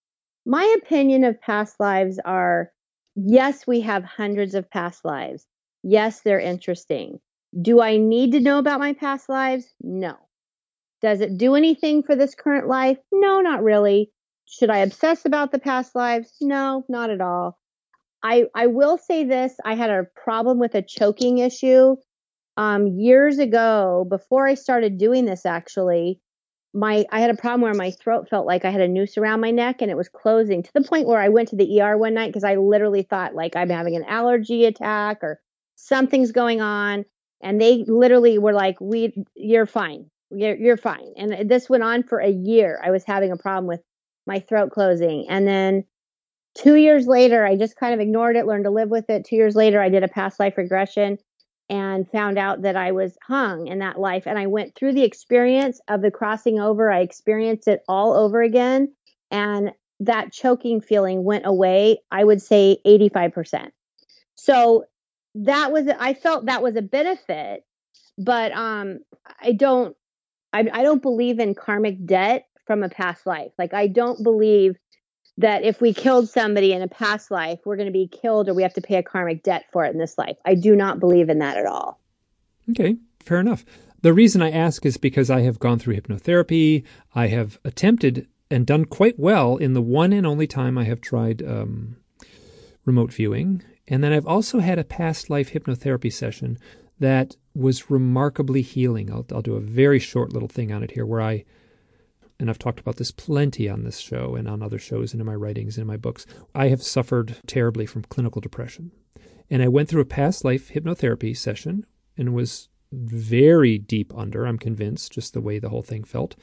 S2: my opinion of past lives are, yes, we have hundreds of past lives. Yes, they're interesting. Do I need to know about my past lives? No. Does it do anything for this current life? No, not really. Should I obsess about the past lives? No, not at all. I I will say this, I had a problem with a choking issue um years ago before I started doing this actually. My I had a problem where my throat felt like I had a noose around my neck and it was closing to the point where I went to the E R one night because I literally thought like I'm having an allergy attack or something's going on, and they literally were like, "We you're fine. You're you're fine." And this went on for a year. I was having a problem with my throat closing. And then two years later, I just kind of ignored it, learned to live with it. two years later, I did a past life regression and found out that I was hung in that life. And I went through the experience of the crossing over. I experienced it all over again. And that choking feeling went away, I would say eighty-five percent. So that was, I felt that was a benefit, but um, I don't, I, I don't believe in karmic debt from a past life. Like, I don't believe that if we killed somebody in a past life, we're going to be killed or we have to pay a karmic debt for it in this life. I do not believe in that at all.
S1: Okay, fair enough. The reason I ask is because I have gone through hypnotherapy. I have attempted and done quite well in the one and only time I have tried um, remote viewing. And then I've also had a past life hypnotherapy session that was remarkably healing. I'll, I'll do a very short little thing on it here where I, and I've talked about this plenty on this show and on other shows and in my writings and in my books, I have suffered terribly from clinical depression. And I went through a past life hypnotherapy session and was very deep under, I'm convinced, just the way the whole thing felt.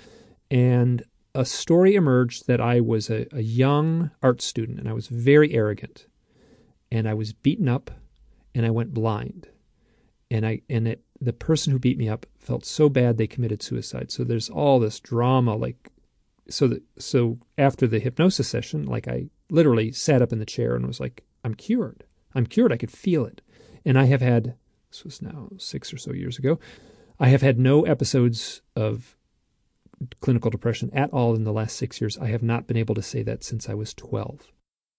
S1: And a story emerged that I was a, a young art student and I was very arrogant. And I was beaten up and I went blind. And I and it the person who beat me up felt so bad they committed suicide. So there's all this drama, like so that so after the hypnosis session, like I literally sat up in the chair and was like, I'm cured. I'm cured. I could feel it. And I have had, this was now six or so years ago, I have had no episodes of clinical depression at all in the last six years. I have not been able to say that since I was twelve.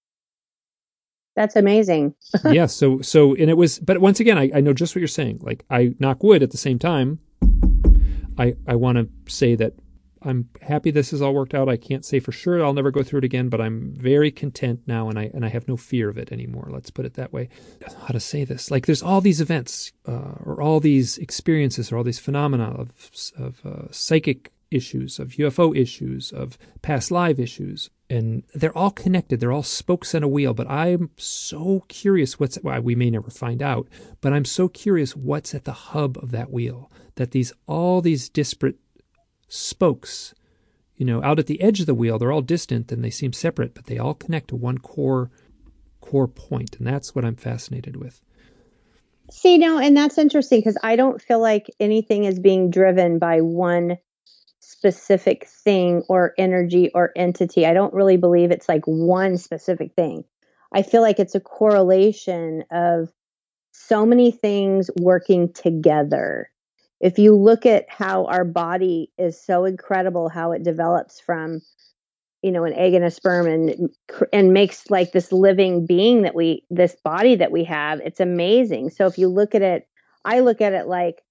S2: That's amazing.
S1: Yeah. So, so, and it was, but once again, I, I know just what you're saying. Like, I knock wood at the same time. I, I want to say that I'm happy this has all worked out. I can't say for sure I'll never go through it again, but I'm very content now, and I and I have no fear of it anymore. Let's put it that way. How to say this? Like, there's all these events, uh, or all these experiences, or all these phenomena of of uh, psychic issues, of U F O issues, of past live issues, and they're all connected. They're all spokes on a wheel. But I'm so curious what's. Well, we may never find out, but I'm so curious what's at the hub of that wheel. That these all these disparate spokes, you know, out at the edge of the wheel, they're all distant and they seem separate, but they all connect to one core core point, and that's what I'm fascinated with.
S2: See, no, and that's interesting because I don't feel like anything is being driven by one specific thing or energy or entity. I don't really believe it's like one specific thing. I feel like it's a correlation of so many things working together. If you look at how our body is so incredible, how it develops from, you know, an egg and a sperm and and makes like this living being that we, this body that we have, it's amazing. So if you look at it, I look at it like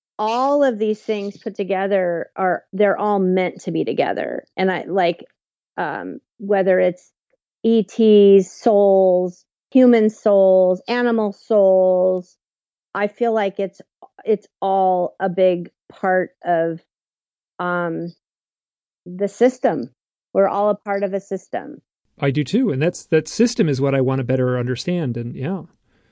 S2: all of these things put together are, they're all meant to be together. And I like, um, whether it's E Ts, souls, human souls, animal souls. I feel like it's it's all a big part of um, the system. We're all a part of a system.
S1: I do too, and that's that system is what I want to better understand. And yeah,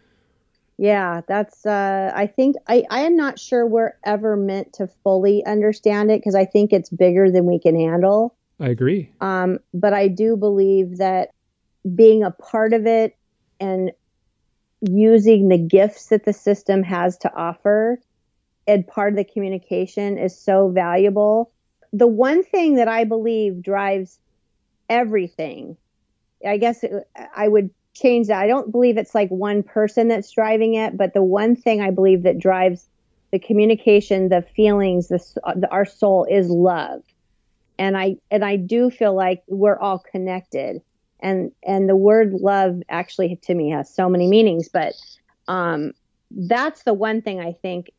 S2: yeah, that's. Uh, I think I I am not sure we're ever meant to fully understand it because I think it's bigger than we can handle.
S1: I agree.
S2: Um, but I do believe that being a part of it and using the gifts that the system has to offer and part of the communication is so valuable. The one thing that I believe drives everything, I guess it, I would change that. I don't believe it's like one person that's driving it, but the one thing I believe that drives the communication, the feelings, the, the our soul is love. And I and I do feel like we're all connected. And and the word love actually to me has so many meanings, but um, that's the one thing I think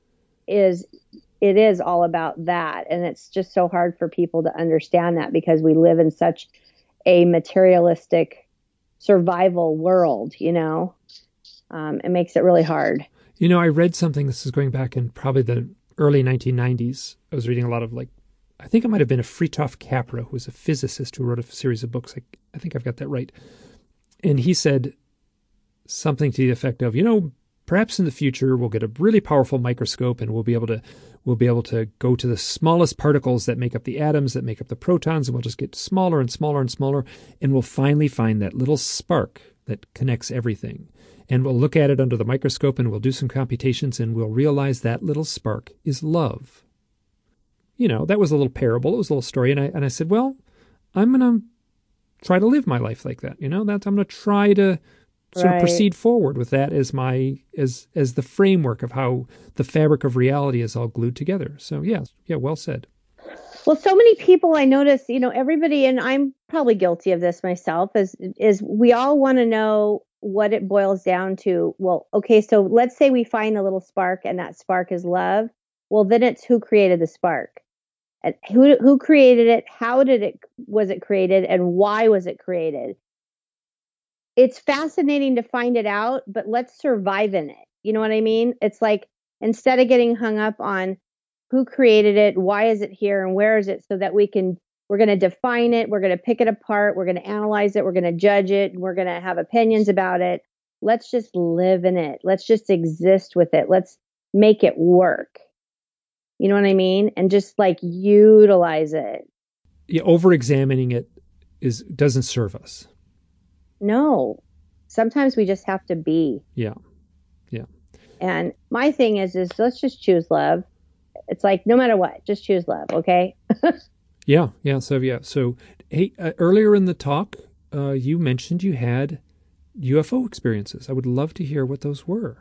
S2: is it is all about that. And it's just so hard for people to understand that because we live in such a materialistic survival world, you know. Um, it makes it really hard.
S1: You know, I read something, this is going back in probably the early nineteen nineties. I was reading a lot of like, I think it might have been a Fritjof Capra, who was a physicist who wrote a series of books. I, I think I've got that right. And he said something to the effect of, you know, perhaps in the future we'll get a really powerful microscope and we'll be able to we'll be able to go to the smallest particles that make up the atoms, that make up the protons, and we'll just get smaller and smaller and smaller, and we'll finally find that little spark that connects everything. And we'll look at it under the microscope and we'll do some computations and we'll realize that little spark is love. You know, that was a little parable. It was a little story. And I and I said, well, I'm going to try to live my life like that. You know, that I'm going to try to sort
S2: Right.
S1: of proceed forward with that as my as as the framework of how the fabric of reality is all glued together. So yeah, yeah, well said.
S2: Well, so many people I notice, you know, everybody, and I'm probably guilty of this myself, is is we all want to know what it boils down to. Well, okay, so let's say we find a little spark and that spark is love. Well, then it's who created the spark. And who who created it? How did it was it created and why was it created? It's fascinating to find it out, but let's survive in it. You know what I mean? It's like instead of getting hung up on who created it, why is it here, and where is it, so that we can, we're going to define it, we're going to pick it apart, we're going to analyze it, we're going to judge it, we're going to have opinions about it. Let's just live in it. Let's just exist with it. Let's make it work. You know what I mean? And just like utilize it.
S1: Yeah, over-examining it is doesn't serve us.
S2: No, sometimes we just have to be.
S1: Yeah, yeah.
S2: And my thing is, is let's just choose love. It's like, no matter what, just choose love. Okay.
S1: Yeah. Yeah. So, yeah. So, hey, uh, earlier in the talk, uh, you mentioned you had U F O experiences. I would love to hear what those were.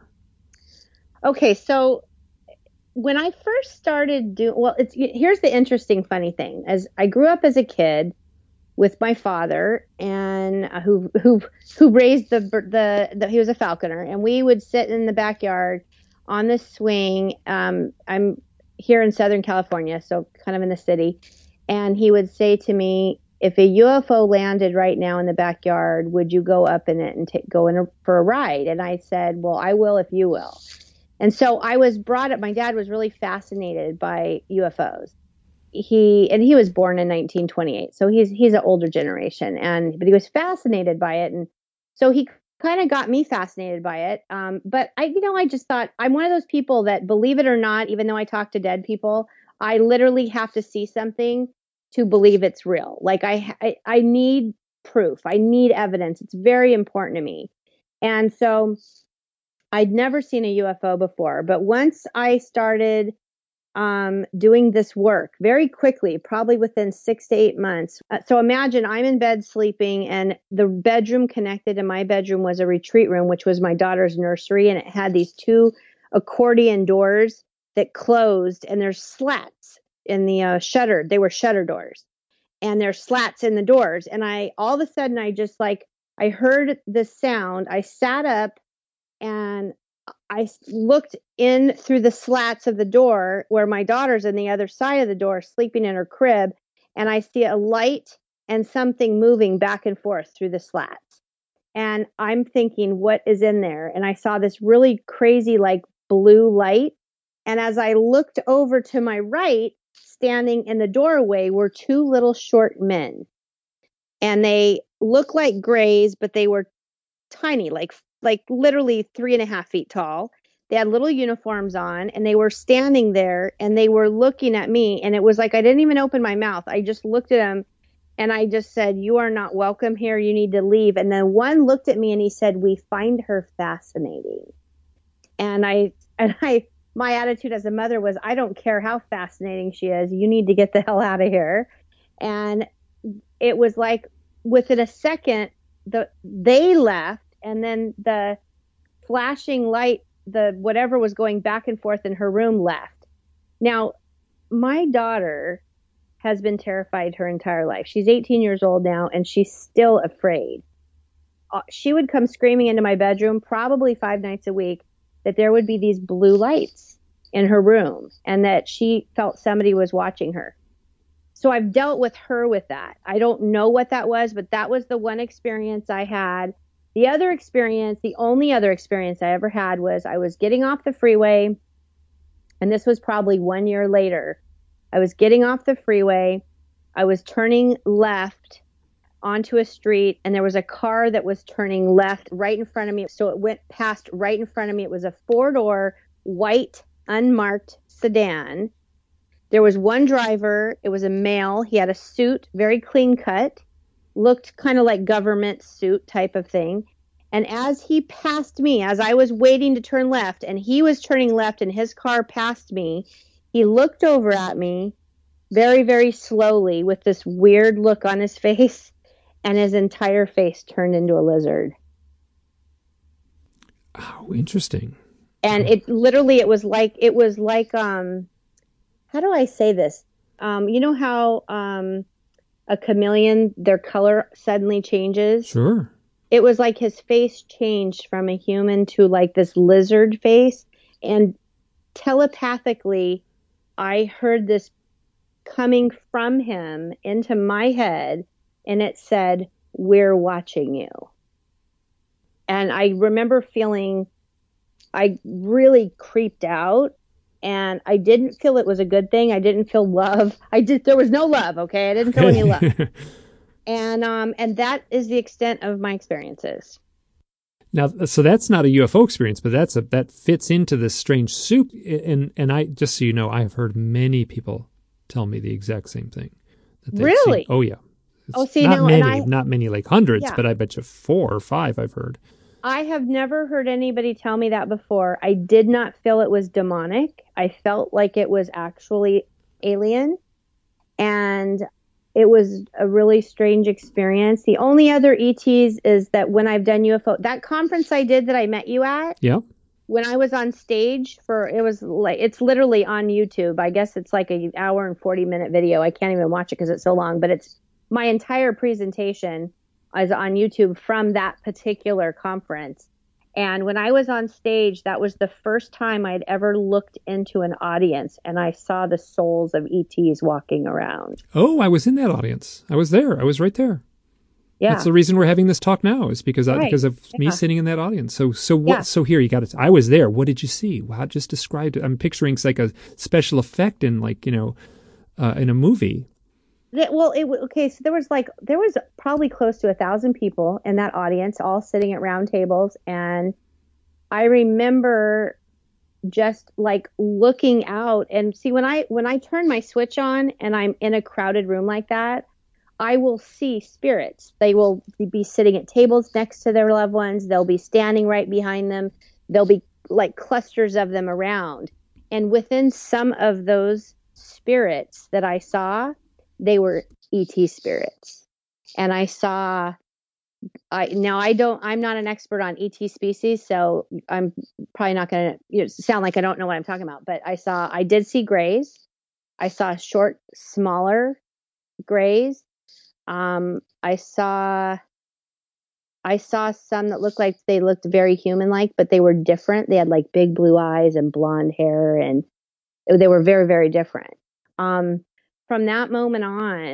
S2: Okay. So when I first started doing, well, it's, here's the interesting, funny thing as I grew up as a kid with my father and uh, who, who, who raised the, the, the, he was a falconer, and we would sit in the backyard on the swing. Um, I'm here in Southern California, so kind of in the city. And he would say to me, if a U F O landed right now in the backyard, would you go up in it and take, go in a, for a ride? And I said, well, I will if you will. And so I was brought up, my dad was really fascinated by U F Os. He, and he was born in nineteen twenty-eight. So he's, he's an older generation, and, but he was fascinated by it. And so he kind of got me fascinated by it. Um, but I, you know, I just thought I'm one of those people that, believe it or not, even though I talk to dead people, I literally have to see something to believe it's real. Like I, I, I need proof. I need evidence. It's very important to me. And so I'd never seen a U F O before, but once I started um, doing this work very quickly, probably within six to eight months. Uh, so imagine I'm in bed sleeping, and the bedroom connected to my bedroom was a retreat room, which was my daughter's nursery. And it had these two accordion doors that closed, and there's slats in the uh, shutter. They were shutter doors, and there's slats in the doors. And I, all of a sudden, I just like, I heard the sound. I sat up and I looked in through the slats of the door where my daughter's on the other side of the door sleeping in her crib. And I see a light and something moving back and forth through the slats. And I'm thinking, what is in there? And I saw this really crazy, like blue light. And as I looked over to my right, standing in the doorway were two little short men. And they looked like grays, but they were tiny, like, like literally three and a half feet tall. They had little uniforms on and they were standing there and they were looking at me. And it was like, I didn't even open my mouth. I just looked at them and I just said, you are not welcome here. You need to leave. And then one looked at me and he said, we find her fascinating. And I, and I, my attitude as a mother was, I don't care how fascinating she is. You need to get the hell out of here. And it was like within a second, the, they left and then the flashing light, the whatever was going back and forth in her room left. Now, my daughter has been terrified her entire life. She's eighteen years old now and she's still afraid. Uh, she would come screaming into my bedroom probably five nights a week that there would be these blue lights in her room and that she felt somebody was watching her. So I've dealt with her with that. I don't know what that was, but that was the one experience I had. The other experience, the only other experience I ever had was I was getting off the freeway, and this was probably one year later. I was getting off the freeway. I was turning left onto a street, and there was a car that was turning left right in front of me. So it went past right in front of me. It was a four-door, white, unmarked sedan. There was one driver. It was a male. He had a suit, very clean cut, looked kind of like government suit type of thing. And as he passed me, as I was waiting to turn left, and he was turning left and his car passed me, he looked over at me very, very slowly with this weird look on his face, and his entire face turned into a lizard.
S1: Oh, interesting.
S2: And it literally, it was like, it was like, um, how do I say this? Um, you know how um, a chameleon, their color suddenly changes?
S1: Sure.
S2: It was like his face changed from a human to like this lizard face. And telepathically, I heard this coming from him into my head, and it said, "We're watching you." And I remember feeling, I really creeped out, and I didn't feel it was a good thing. I didn't feel love. I did. There was no love. Okay. I didn't feel any love. And, um, and that is the extent of my experiences.
S1: Now, so that's not a U F O experience, but that's a, that fits into this strange soup. And, and I, just so you know, I have heard many people tell me the exact same thing. That they've
S2: Really?
S1: seen. Oh yeah. It's
S2: Oh, see,
S1: not
S2: now,
S1: many,
S2: and I,
S1: not many, like hundreds,
S2: yeah.
S1: but I bet you four or five I've heard.
S2: I have never heard anybody tell me that before. I did not feel it was demonic. I felt like it was actually alien, and it was a really strange experience. The only other E Ts is that when I've done U F O, that conference I did that I met you at,
S1: Yeah.
S2: when I was on stage for, it was like, it's literally on YouTube. I guess it's like an hour and forty minute video. I can't even watch it because it's so long, but it's my entire presentation is on YouTube from that particular conference. And when I was on stage, that was the first time I'd ever looked into an audience and I saw the souls of E Ts walking around.
S1: Oh, I was in that audience. I was there. I was right there.
S2: Yeah.
S1: That's the reason we're having this talk now, is because I,
S2: Right.
S1: because of
S2: Yeah.
S1: me sitting in that audience. So so what?
S2: Yeah.
S1: So here you got it. I was there. What did you see? Wow, just described it. I'm picturing it's like a special effect in like you know, uh, in a movie.
S2: That, well, it okay. So there was like there was probably close to a thousand people in that audience, all sitting at round tables, and I remember just like looking out and see when I when I turn my switch on and I'm in a crowded room like that, I will see spirits. They will be sitting at tables next to their loved ones. They'll be standing right behind them. There'll be like clusters of them around, and within some of those spirits that I saw, they were E T spirits. And I saw, I now I don't, I'm not an expert on E T species, so I'm probably not going to you know, sound like I don't know what I'm talking about, but I saw, I did see grays. I saw short, smaller grays. Um, I saw, I saw some that looked like they looked very human-like, but they were different. They had like big blue eyes and blonde hair, and they were very, very different. Um, from that moment on,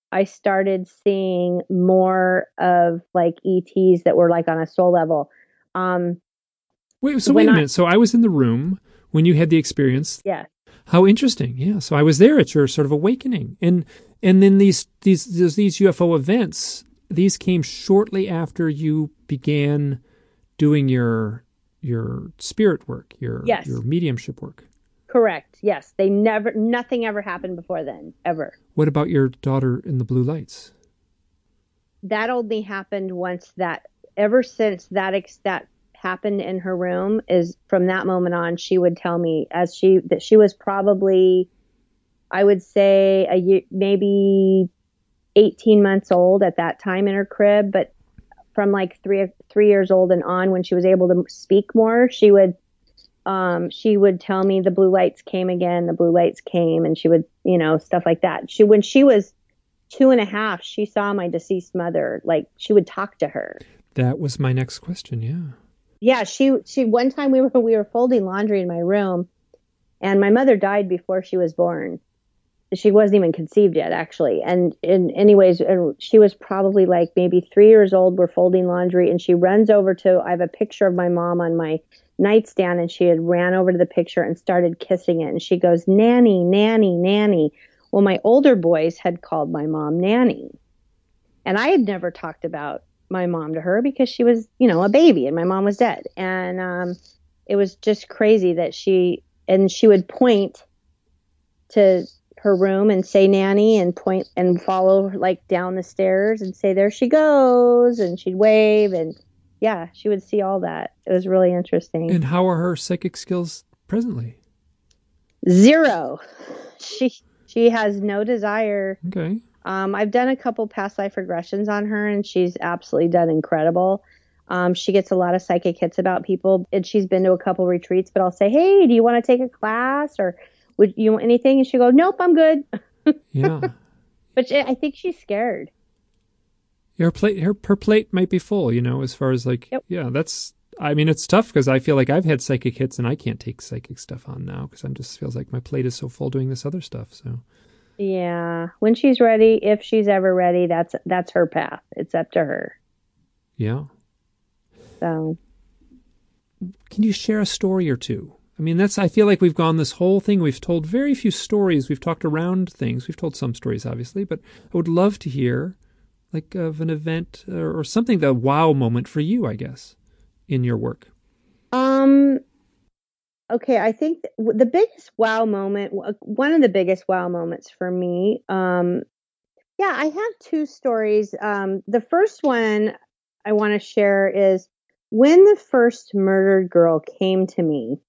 S2: I started seeing more of like E Ts that were like on a soul level. Um,
S1: wait, so wait a
S2: I,
S1: minute. So I was in the room when you had the experience.
S2: Yeah.
S1: How interesting. Yeah. So I was there at your sort of awakening. And and then these these these, these U F O events, these came shortly after you began doing your your spirit work, your
S2: yes.
S1: your mediumship work.
S2: Correct. Yes. They never, nothing ever happened before then, ever.
S1: What about your daughter in the blue lights?
S2: That only happened once that, ever since that, ex, that happened in her room is from that moment on, she would tell me as she, that she was probably, I would say a year, maybe eighteen months old at that time in her crib. But from like three, three years old and on, when she was able to speak more, she would, Um, she would tell me the blue lights came again, the blue lights came, and she would, you know, stuff like that. She, when she was two and a half, she saw my deceased mother. Like, she would talk to her.
S1: That was my next question. Yeah.
S2: Yeah. She, she, one time we were, we were folding laundry in my room, and my mother died before she was born. She wasn't even conceived yet, actually. And in anyways, she was probably like maybe three years old. We're folding laundry, and she runs over to, I have a picture of my mom on my nightstand, and she had ran over to the picture and started kissing it. And she goes, Nanny, Nanny, Nanny. Well, my older boys had called my mom Nanny. And I had never talked about my mom to her because she was, you know, a baby and my mom was dead. And um, it was just crazy that she, and she would point to her room and say Nanny and point and follow like down the stairs and say, there she goes. And she'd wave, and yeah, she would see all that. It was really interesting.
S1: And how are her psychic skills presently?
S2: Zero. She, she has no desire.
S1: Okay.
S2: Um, I've done a couple past life regressions on her, and she's absolutely done incredible. Um, she gets a lot of psychic hits about people, and she's been to a couple retreats, but I'll say, hey, do you want to take a class, or would you want anything? And she go, nope, I'm good.
S1: Yeah.
S2: But she, I think she's scared.
S1: Her plate, her, her plate might be full, you know, as far as like, yep. yeah, that's, I mean, it's tough because I feel like I've had psychic hits and I can't take psychic stuff on now because I'm just feels like my plate is so full doing this other stuff. So,
S2: yeah, when she's ready, if she's ever ready, that's, that's her path. It's up to her.
S1: Yeah.
S2: So,
S1: can you share a story or two? I mean, that's, I feel like we've gone this whole thing. We've told very few stories. We've talked around things. We've told some stories, obviously, but I would love to hear like of an event or, or something, the wow moment for you, I guess, in your work.
S2: Um, okay. I think the biggest wow moment, one of the biggest wow moments for me, um, yeah, I have two stories. Um, the first one I want to share is when the first murdered girl came to me.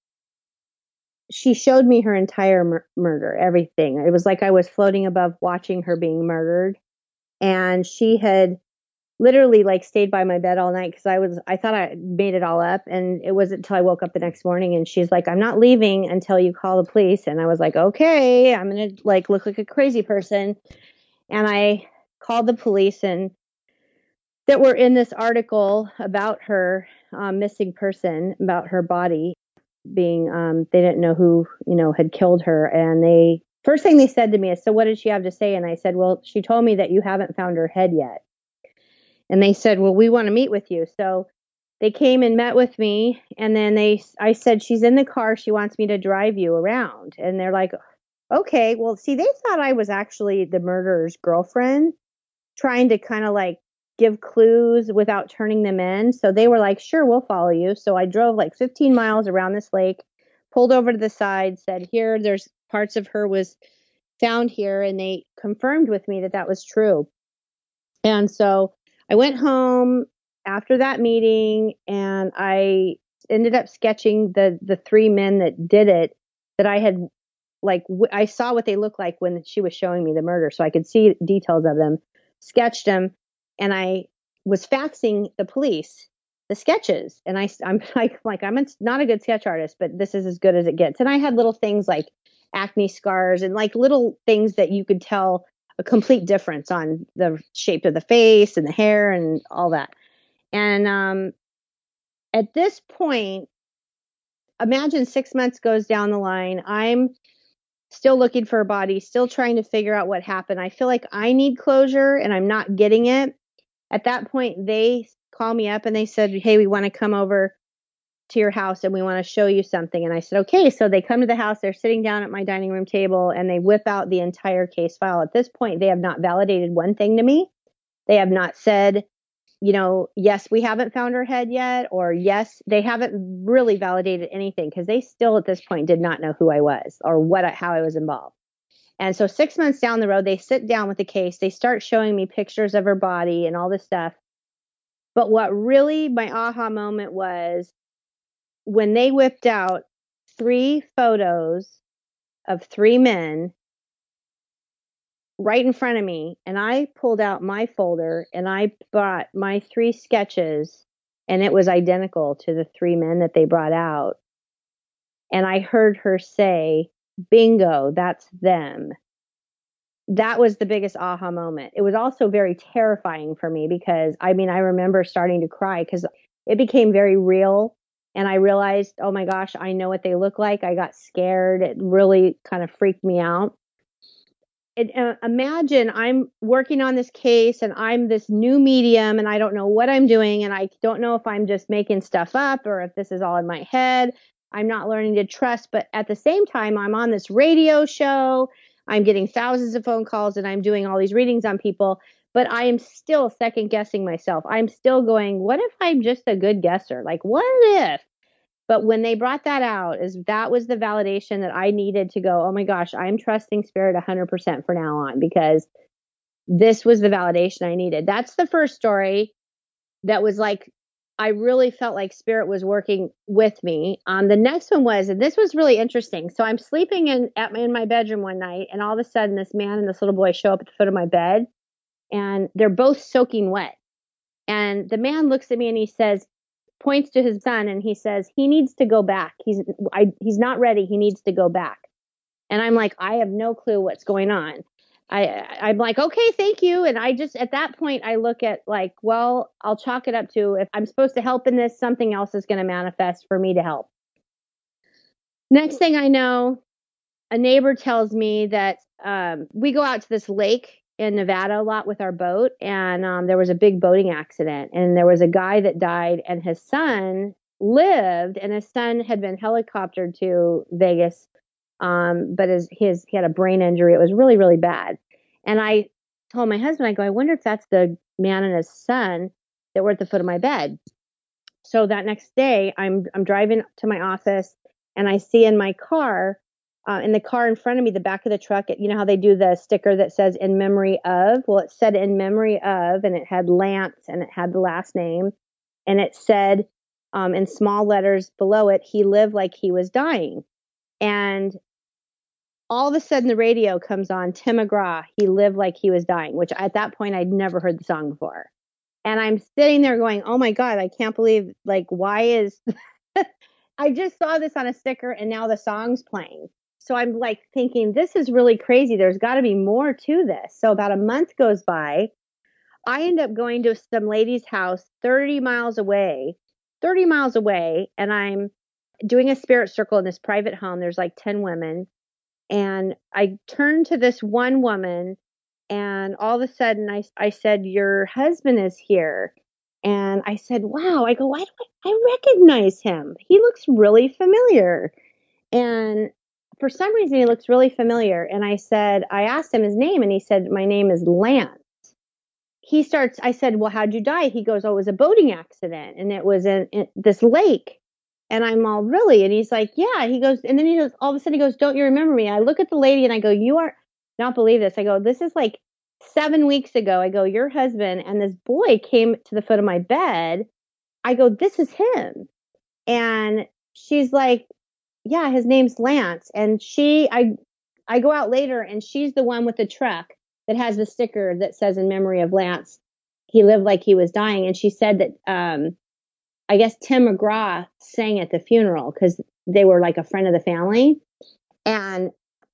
S2: She showed me her entire mur- murder, everything. It was like I was floating above watching her being murdered. And she had literally like stayed by my bed all night because I was, I thought I made it all up. And it wasn't until I woke up the next morning and she's like, I'm not leaving until you call the police. And I was like, okay, I'm going to like look like a crazy person. And I called the police, and that were in this article about her um, missing person, about her body being, um, they didn't know who, you know, had killed her. And they, first thing they said to me is, so what did she have to say? And I said, well, she told me that you haven't found her head yet. And they said, well, we want to meet with you. So they came and met with me. And then they, I said, she's in the car. She wants me to drive you around. And they're like, okay, well, see, they thought I was actually the murderer's girlfriend trying to kind of like give clues without turning them in. So they were like, sure, we'll follow you. So I drove like fifteen miles around this lake, pulled over to the side, said, here, there's parts of her was found here. And they confirmed with me that that was true. And so I went home after that meeting, and I ended up sketching the, the three men that did it, that I had like, w- I saw what they looked like when she was showing me the murder. So I could see details of them, sketched them. And I was faxing the police the sketches. And I, I'm like, like, I'm not a good sketch artist, but this is as good as it gets. And I had little things like acne scars and like little things that you could tell a complete difference on the shape of the face and the hair and all that. And um, at this point, imagine six months goes down the line. I'm still looking for a body, still trying to figure out what happened. I feel like I need closure and I'm not getting it. At that point, they called me up and they said, hey, we want to come over to your house and we want to show you something. And I said, okay. So they come to the house, they're sitting down at my dining room table and they whip out the entire case file. At this point, they have not validated one thing to me. They have not said, you know, yes, we haven't found her head yet, or yes, they haven't really validated anything because they still at this point did not know who I was or what, how I was involved. And so six months down the road, they sit down with the case. They start showing me pictures of her body and all this stuff. But what really my aha moment was when they whipped out three photos of three men right in front of me, and I pulled out my folder and I brought my three sketches, and it was identical to the three men that they brought out. And I heard her say, bingo, that's them. That was the biggest aha moment. It was also very terrifying for me because, I mean, I remember starting to cry because it became very real. And I realized, oh my gosh, I know what they look like. I got scared. It really kind of freaked me out. It, uh, imagine I'm working on this case and I'm this new medium and I don't know what I'm doing. And I don't know if I'm just making stuff up or if this is all in my head. I'm not learning to trust. But at the same time, I'm on this radio show. I'm getting thousands of phone calls and I'm doing all these readings on people. But I am still second guessing myself. I'm still going, what if I'm just a good guesser? Like, what if? But when they brought that out, is that was the validation that I needed to go, oh my gosh, I'm trusting spirit one hundred percent for now on, because this was the validation I needed. That's the first story that was like, I really felt like spirit was working with me. Um, the next one was, and this was really interesting. So I'm sleeping in at my, in my bedroom one night, and all of a sudden this man and this little boy show up at the foot of my bed, and they're both soaking wet. And the man looks at me and he says, points to his son, and he says, he needs to go back. He's I, he's not ready. He needs to go back. And I'm like, I have no clue what's going on. I, I'm like, okay, thank you. And I just, at that point, I look at like, well, I'll chalk it up to, if I'm supposed to help in this, something else is going to manifest for me to help. Next thing I know, a neighbor tells me that um, we go out to this lake in Nevada a lot with our boat. And um, there was a big boating accident. And there was a guy that died and his son lived, and his son had been helicoptered to Vegas. Um, but his, his, he had a brain injury. It was really, really bad. And I told my husband, I go, I wonder if that's the man and his son that were at the foot of my bed. So that next day I'm, I'm driving to my office and I see in my car, uh, in the car in front of me, the back of the truck, you know how they do the sticker that says in memory of? Well, it said in memory of, and it had Lance and it had the last name. And it said, um, in small letters below it, he lived like he was dying. And all of a sudden the radio comes on, Tim McGraw, he lived like he was dying, which at that point I'd never heard the song before. And I'm sitting there going, oh my God, I can't believe, like, why is, I just saw this on a sticker and now the song's playing. So I'm like thinking, this is really crazy. There's got to be more to this. So about a month goes by. I end up going to some lady's house thirty miles away, thirty miles away. And I'm doing a spirit circle in this private home. There's like ten women. And I turned to this one woman, and all of a sudden I, I said, your husband is here. And I said, wow. I go, why do I, I recognize him? He looks really familiar. And for some reason, he looks really familiar. And I said, I asked him his name, and he said, my name is Lance. He starts, I said, well, how'd you die? He goes, oh, it was a boating accident. And it was in, in this lake. And I'm all, really? And he's like, yeah. He goes, and then he goes, all of a sudden he goes, don't you remember me? I look at the lady and I go, you are not believe this. I go, this is like seven weeks ago. I go, your husband and this boy came to the foot of my bed. I go, this is him. And she's like, yeah, his name's Lance. And she, I, I go out later and she's the one with the truck that has the sticker that says in memory of Lance, he lived like he was dying. And she said that, um, I guess Tim McGraw sang at the funeral because they were like a friend of the family. And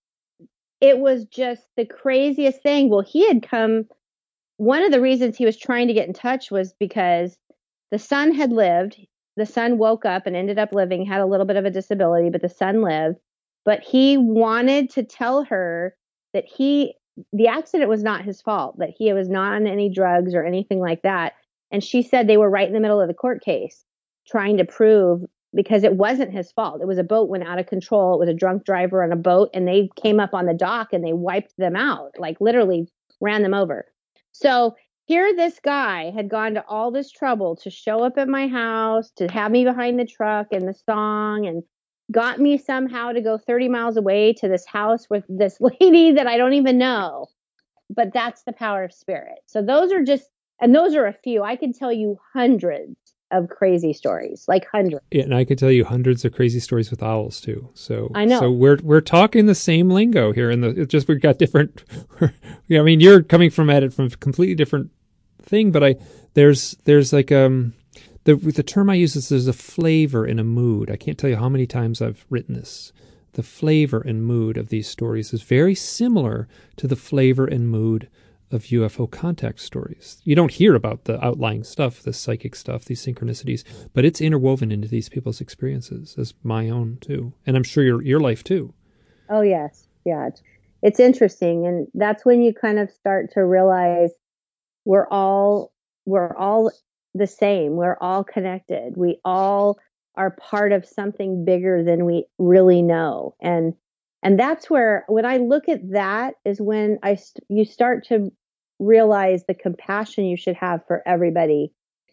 S2: it was just the craziest thing. Well, he had come, one of the reasons he was trying to get in touch was because the son had lived. The son woke up and ended up living, had a little bit of a disability, but the son lived. but he wanted to tell her that he, the accident was not his fault, that he was not on any drugs or anything like that. And she said they were right in the middle of the court case trying to prove, because it wasn't his fault. It was a boat went out of control. It was a drunk driver on a boat, and they came up on the dock and they wiped them out, like literally ran them over. So here this guy had gone to all this trouble to show up at my house, to have me behind the truck and the song, and got me somehow to go thirty miles away to this house with this lady that I don't even know. But that's the power of spirit. So those are just, and those are a few. I can tell you hundreds of crazy stories, like hundreds.
S1: Yeah, and I could tell you hundreds of crazy stories with owls too. So
S2: I know.
S1: So we're we're talking the same lingo here, and the it's just we've got different. Yeah, I mean, you're coming from at it from a completely different thing, but I there's there's like um the the term I use is there's a flavor and a mood. I can't tell you how many times I've written this. The flavor and mood of these stories is very similar to the flavor and mood of U F O contact stories. You don't hear about the outlying stuff, the psychic stuff, these synchronicities, but it's interwoven into these people's experiences, as my own too, and I'm sure your your life too.
S2: Oh yes, yeah, it's, it's interesting, and that's when you kind of start to realize we're all we're all the same. We're all connected. We all are part of something bigger than we really know, and And that's where, when I look at that, is when I you start to realize the compassion you should have for everybody,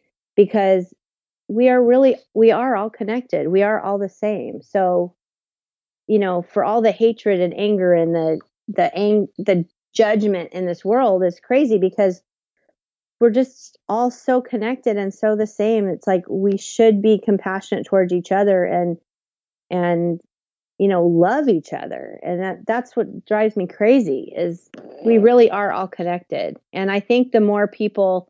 S2: because we are really, we are all connected. We are all the same. So, you know, for all the hatred and anger and the, the, ang- the judgment in this world is crazy, because we're just all so connected and so the same. It's like we should be compassionate towards each other and, and, you know, love each other. And that, that's what drives me crazy, is we really are all connected. And I think the more people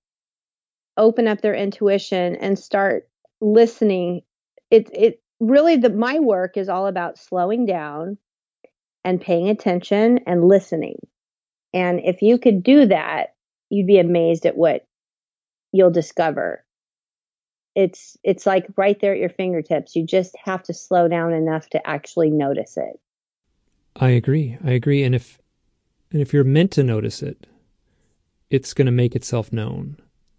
S2: open up their intuition and start listening, it, it really, the, my work is all about slowing down and paying attention and listening. And if you could do that, you'd be amazed at what you'll discover. It's it's like right there at your fingertips. You just have to slow down enough to actually notice it.
S1: I agree. I agree. And if and if you're meant to notice it, it's going to make itself known.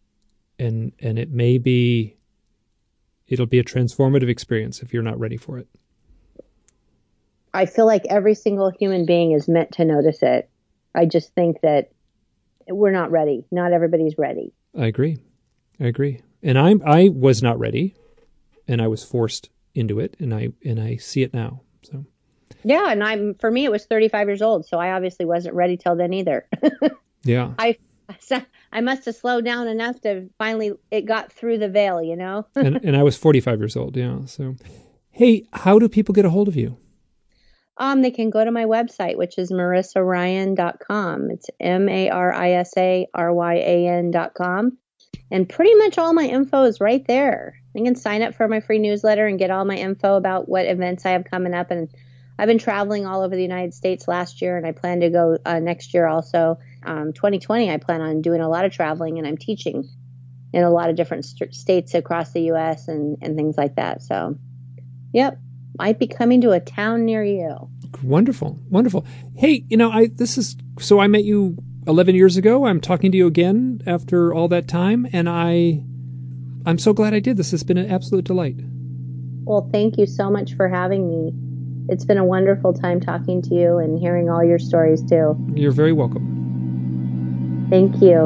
S1: And and it may be it'll be a transformative experience if you're not ready for it.
S2: I feel like every single human being is meant to notice it. I just think that we're not ready. Not everybody's ready.
S1: I agree. I agree. And I I was not ready, and I was forced into it, and I and I see it now. So
S2: yeah, and I'm for me it was thirty-five years old, so I obviously wasn't ready till then either.
S1: Yeah,
S2: I I must have slowed down enough to finally it got through the veil, you know.
S1: and and I was forty-five years old. Yeah. So, hey, how do people get a hold of you?
S2: Um, they can go to my website, which is marissa ryan dot com. It's M A R I S A R Y A N dot com. And pretty much all my info is right there. You can sign up for my free newsletter and get all my info about what events I have coming up. And I've been traveling all over the United States last year, and I plan to go uh, next year also. Um, twenty twenty, I plan on doing a lot of traveling, and I'm teaching in a lot of different st- states across the U S and, and things like that. So, yep, might be coming to a town near you.
S1: Wonderful, wonderful. Hey, you know, I this is so I met you eleven years ago. I'm talking to you again after all that time, and I, I'm so glad I did. This has been an absolute delight.
S2: Well, thank you so much for having me. It's been a wonderful time talking to you and hearing all your stories too.
S1: You're very welcome.
S2: Thank you.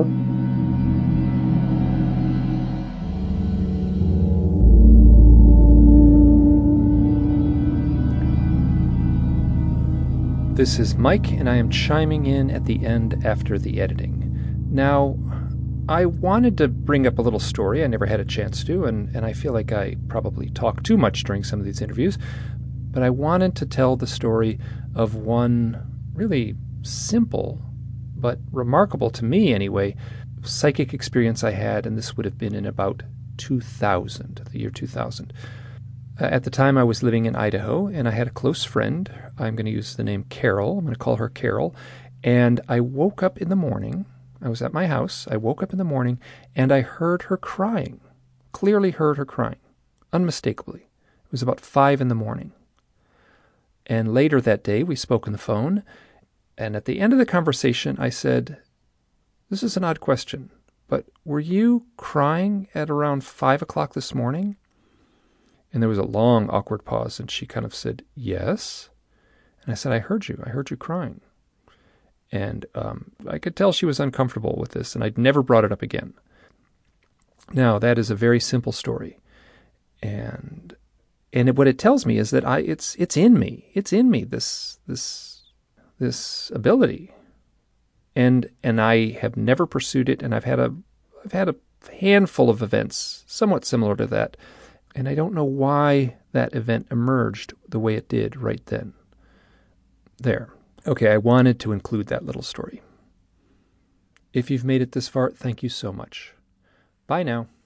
S1: This is Mike, and I am chiming in at the end after the editing. Now, I wanted to bring up a little story. I never had a chance to, and, and I feel like I probably talk too much during some of these interviews, but I wanted to tell the story of one really simple, but remarkable to me anyway, psychic experience I had, and this would have been in about two thousand, the year two thousand. At the time, I was living in Idaho, and I had a close friend. I'm going to use the name Carol. I'm going to call her Carol. And I woke up in the morning. I was at my house. I woke up in the morning, and I heard her crying. Clearly heard her crying. Unmistakably. It was about five in the morning. And later that day, we spoke on the phone. And at the end of the conversation, I said, this is an odd question, but were you crying at around five o'clock this morning? And there was a long, awkward pause, and she kind of said, yes. And I said, I heard you. I heard you crying. And um, I could tell she was uncomfortable with this, and I'd never brought it up again. Now, that is a very simple story. And and it, what it tells me is that I it's it's in me. It's in me, this this this ability. And and I have never pursued it, and I've had a I've had a handful of events somewhat similar to that. And I don't know why that event emerged the way it did right then. There. Okay, I wanted to include that little story. If you've made it this far, thank you so much. Bye now.